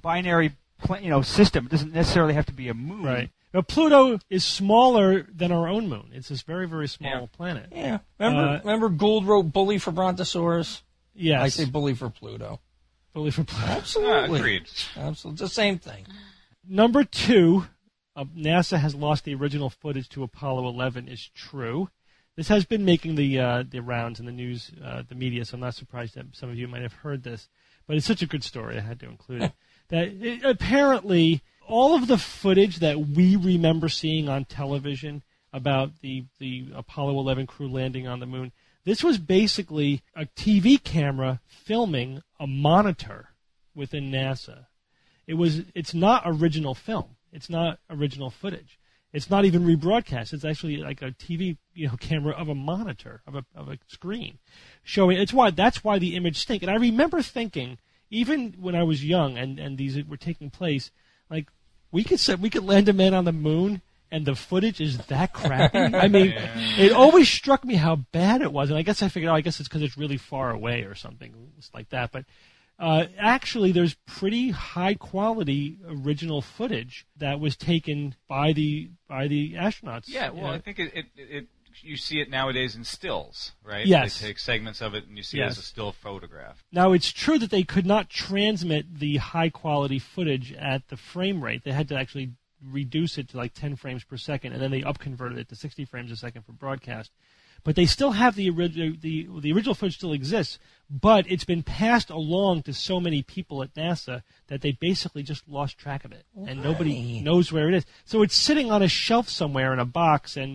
Speaker 4: system. It doesn't necessarily have to be a moon.
Speaker 2: Right. But Pluto is smaller than our own moon. It's this very, very small planet.
Speaker 6: Yeah. Remember Gould wrote Bully for Brontosaurus?
Speaker 2: Yes.
Speaker 6: I say Bully for Pluto.
Speaker 2: Bully for Pluto.
Speaker 6: Absolutely.
Speaker 5: Agreed.
Speaker 6: Absolutely. It's the same thing.
Speaker 2: Number 2, NASA has lost the original footage to Apollo 11 is true. This has been making the rounds in the news, the media, so I'm not surprised that some of you might have heard this. But it's such a good story, I had to include it. Apparently, all of the footage that we remember seeing on television about the Apollo 11 crew landing on the moon, this was basically a TV camera filming a monitor within NASA. It's not original film. It's not original footage. It's not even rebroadcast. It's actually like a TV, camera of a monitor, of a screen, showing. That's why the image stink. And I remember thinking, even when I was young, and these were taking place, like we could land a man on the moon, and the footage is that crappy. I mean, it always struck me how bad it was, and I guess I figured, it's because it's really far away or something like that. But actually, there's pretty high quality original footage that was taken by the astronauts.
Speaker 5: Yeah, well, I think it you see it nowadays in stills, right?
Speaker 2: Yes.
Speaker 5: They take segments of it and you see it as a still photograph.
Speaker 2: Now, it's true that they could not transmit the high quality footage at the frame rate. They had to actually reduce it to like 10 frames per second, and then they upconverted it to 60 frames a second for broadcast. But they still have the original footage still exists, but it's been passed along to so many people at NASA that they basically just lost track of it, and nobody knows where it is. So it's sitting on a shelf somewhere in a box, and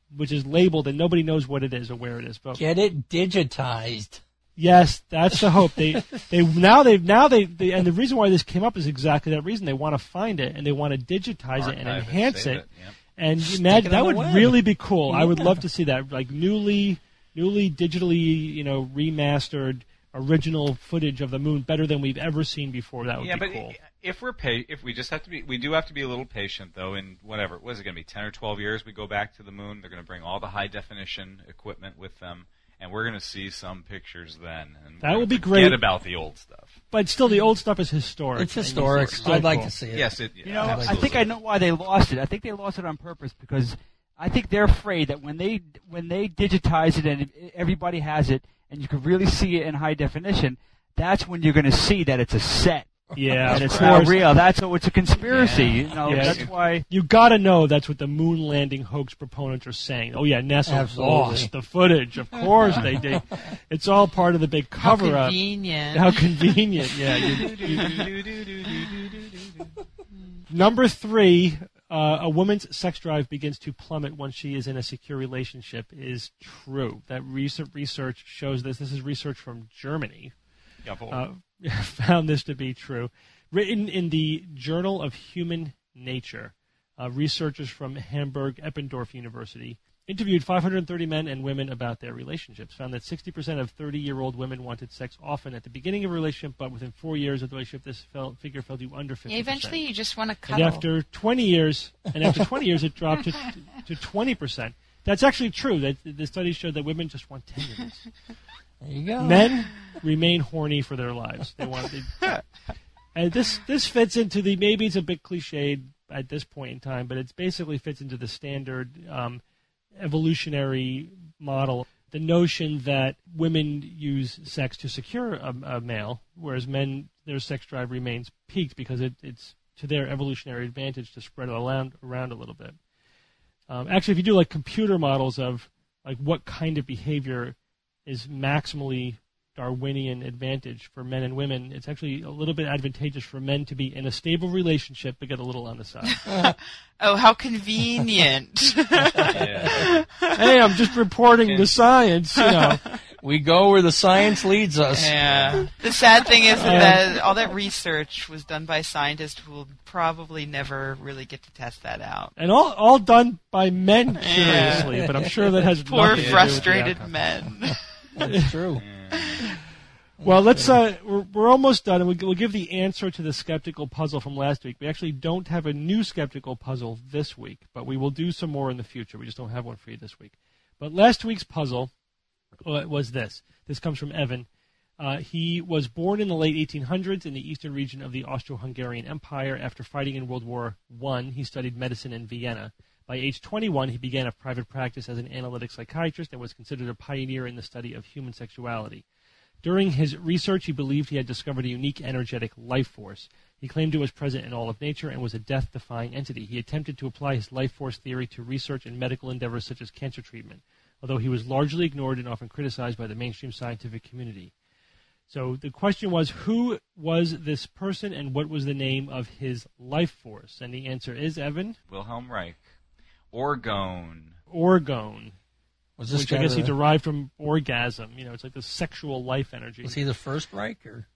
Speaker 2: which is labeled and nobody knows what it is or where it is. But
Speaker 6: get it digitized.
Speaker 2: Yes, that's the hope. And the reason why this came up is exactly that reason. They want to find it and they want to digitize it and enhance it.
Speaker 5: Yeah.
Speaker 2: And imagine that would really be cool. Yeah. I would love to see that, like newly digitally, remastered original footage of the moon, better than we've ever seen before. That would be cool.
Speaker 5: If we just have to be, we do have to be a little patient though. In whatever, what is it going to be, 10 or 12 years? We go back to the moon. They're going to bring all the high definition equipment with them. And we're going to see some pictures then. And
Speaker 2: that will be great.
Speaker 5: Forget about the old stuff.
Speaker 2: But still, the old stuff is historic.
Speaker 6: It's historic. I'd like to see it.
Speaker 5: Yes,
Speaker 4: I think I know why they lost it. I think they lost it on purpose because I think they're afraid that when they digitize it and everybody has it and you can really see it in high definition, that's when you're going to see that it's a set.
Speaker 2: Yeah,
Speaker 4: and it's not real. It's a conspiracy.
Speaker 2: Yeah.
Speaker 4: That's why
Speaker 2: you got to know that's what the moon landing hoax proponents are saying. Oh yeah, NASA lost the footage. Of course they did. It's all part of the big cover-up.
Speaker 3: How convenient.
Speaker 2: How convenient. Yeah. Number 3, a woman's sex drive begins to plummet once she is in a secure relationship is true. That recent research shows this. This is research from Germany. Found this to be true. Written in the Journal of Human Nature, researchers from Hamburg-Eppendorf University interviewed 530 men and women about their relationships, found that 60% of 30-year-old women wanted sex often at the beginning of a relationship, but within 4 years of the relationship, this figure fell to under 50%.
Speaker 3: Eventually, you just want to cuddle.
Speaker 2: And after 20 years, it dropped to 20%. That's actually true. The study showed that women just want tenderness.
Speaker 6: There you go.
Speaker 2: Men remain horny for their lives. And this fits into maybe it's a bit cliched at this point in time, but it basically fits into the standard evolutionary model. The notion that women use sex to secure a male, whereas men, their sex drive remains peaked because it's to their evolutionary advantage to spread it around a little bit. Actually, if you do like computer models of like what kind of behavior is maximally Darwinian advantage for men and women, it's actually a little bit advantageous for men to be in a stable relationship but get a little on the side.
Speaker 3: Oh, how convenient.
Speaker 2: Hey, I'm just reporting the science,
Speaker 6: We go where the science leads us.
Speaker 3: Yeah. The sad thing is that all that research was done by scientists who will probably never really get to test that out.
Speaker 2: And all done by men, curiously, but I'm sure that has
Speaker 3: poor
Speaker 2: nothing to
Speaker 3: frustrated
Speaker 2: do with
Speaker 3: men.
Speaker 6: That's true.
Speaker 2: Well, let's. We're almost done, and we'll give the answer to the skeptical puzzle from last week. We actually don't have a new skeptical puzzle this week, but we will do some more in the future. We just don't have one for you this week. But last week's puzzle was this. This comes from Evan. He was born in the late 1800s in the eastern region of the Austro-Hungarian Empire. After fighting in World War I, he studied medicine in Vienna. By age 21, he began a private practice as an analytic psychiatrist and was considered a pioneer in the study of human sexuality. During his research, he believed he had discovered a unique energetic life force. He claimed it was present in all of nature and was a death-defying entity. He attempted to apply his life force theory to research and medical endeavors such as cancer treatment, although he was largely ignored and often criticized by the mainstream scientific community. So the question was, who was this person and what was the name of his life force? And the answer is, Evan?
Speaker 5: Wilhelm Reich. Orgone.
Speaker 2: Was this which I guess he derived from orgasm. It's like the sexual life energy.
Speaker 6: Was he the first Reich? Or?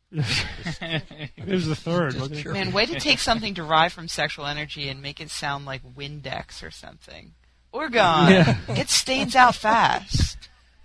Speaker 2: It was the third, wasn't it?
Speaker 3: Man, way to take something derived from sexual energy and make it sound like Windex or something. Orgone. Yeah. It stains out fast.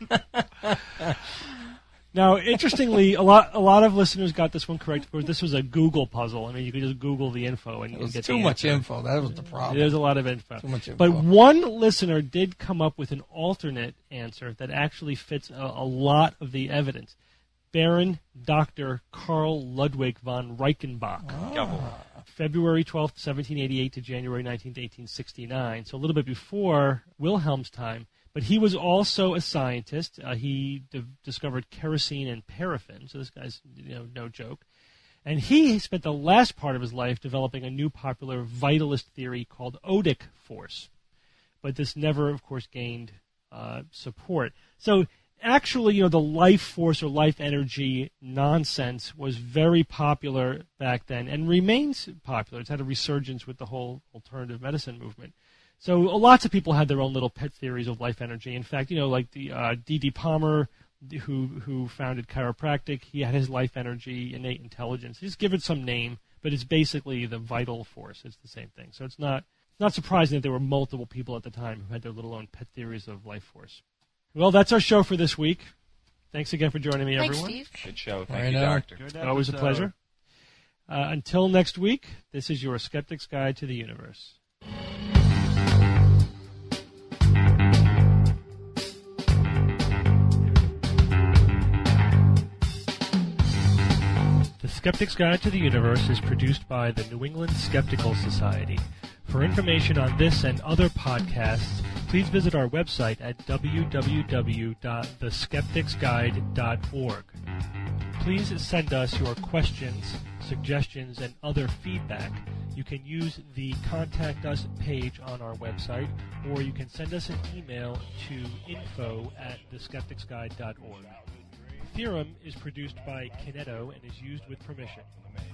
Speaker 2: Now, interestingly, a lot of listeners got this one correct. Of course, this was a Google puzzle. I mean, you could just Google the info and get
Speaker 6: too much info. That was the problem.
Speaker 2: There's a lot of info.
Speaker 6: Too much info.
Speaker 2: But one listener did come up with an alternate answer that actually fits a lot of the evidence. Baron Dr. Karl Ludwig von Reichenbach. February 12th, 1788 to January 19th, 1869. So a little bit before Wilhelm's time. But he was also a scientist. He discovered kerosene and paraffin, so this guy's no joke. And he spent the last part of his life developing a new popular vitalist theory called odic force. But this never, of course, gained support. So actually, the life force or life energy nonsense was very popular back then and remains popular. It's had a resurgence with the whole alternative medicine movement. So lots of people had their own little pet theories of life energy. In fact, like the D.D. Palmer, who founded chiropractic, he had his life energy, innate intelligence. He's given some name, but it's basically the vital force. It's the same thing. So it's not surprising that there were multiple people at the time who had their little own pet theories of life force. Well, that's our show for this week. Thanks again for joining me, everyone.
Speaker 3: Thanks, Steve.
Speaker 5: Good show. Thank you, Doctor.
Speaker 2: Always a pleasure. Until next week, this is your Skeptic's Guide to the Universe. The Skeptic's Guide to the Universe is produced by the New England Skeptical Society. For information on this and other podcasts, please visit our website at www.theskepticsguide.org. Please send us your questions, suggestions, and other feedback. You can use the Contact Us page on our website, or you can send us an email to info@theskepticsguide.org. The Theorem is produced by Kineto and is used with permission.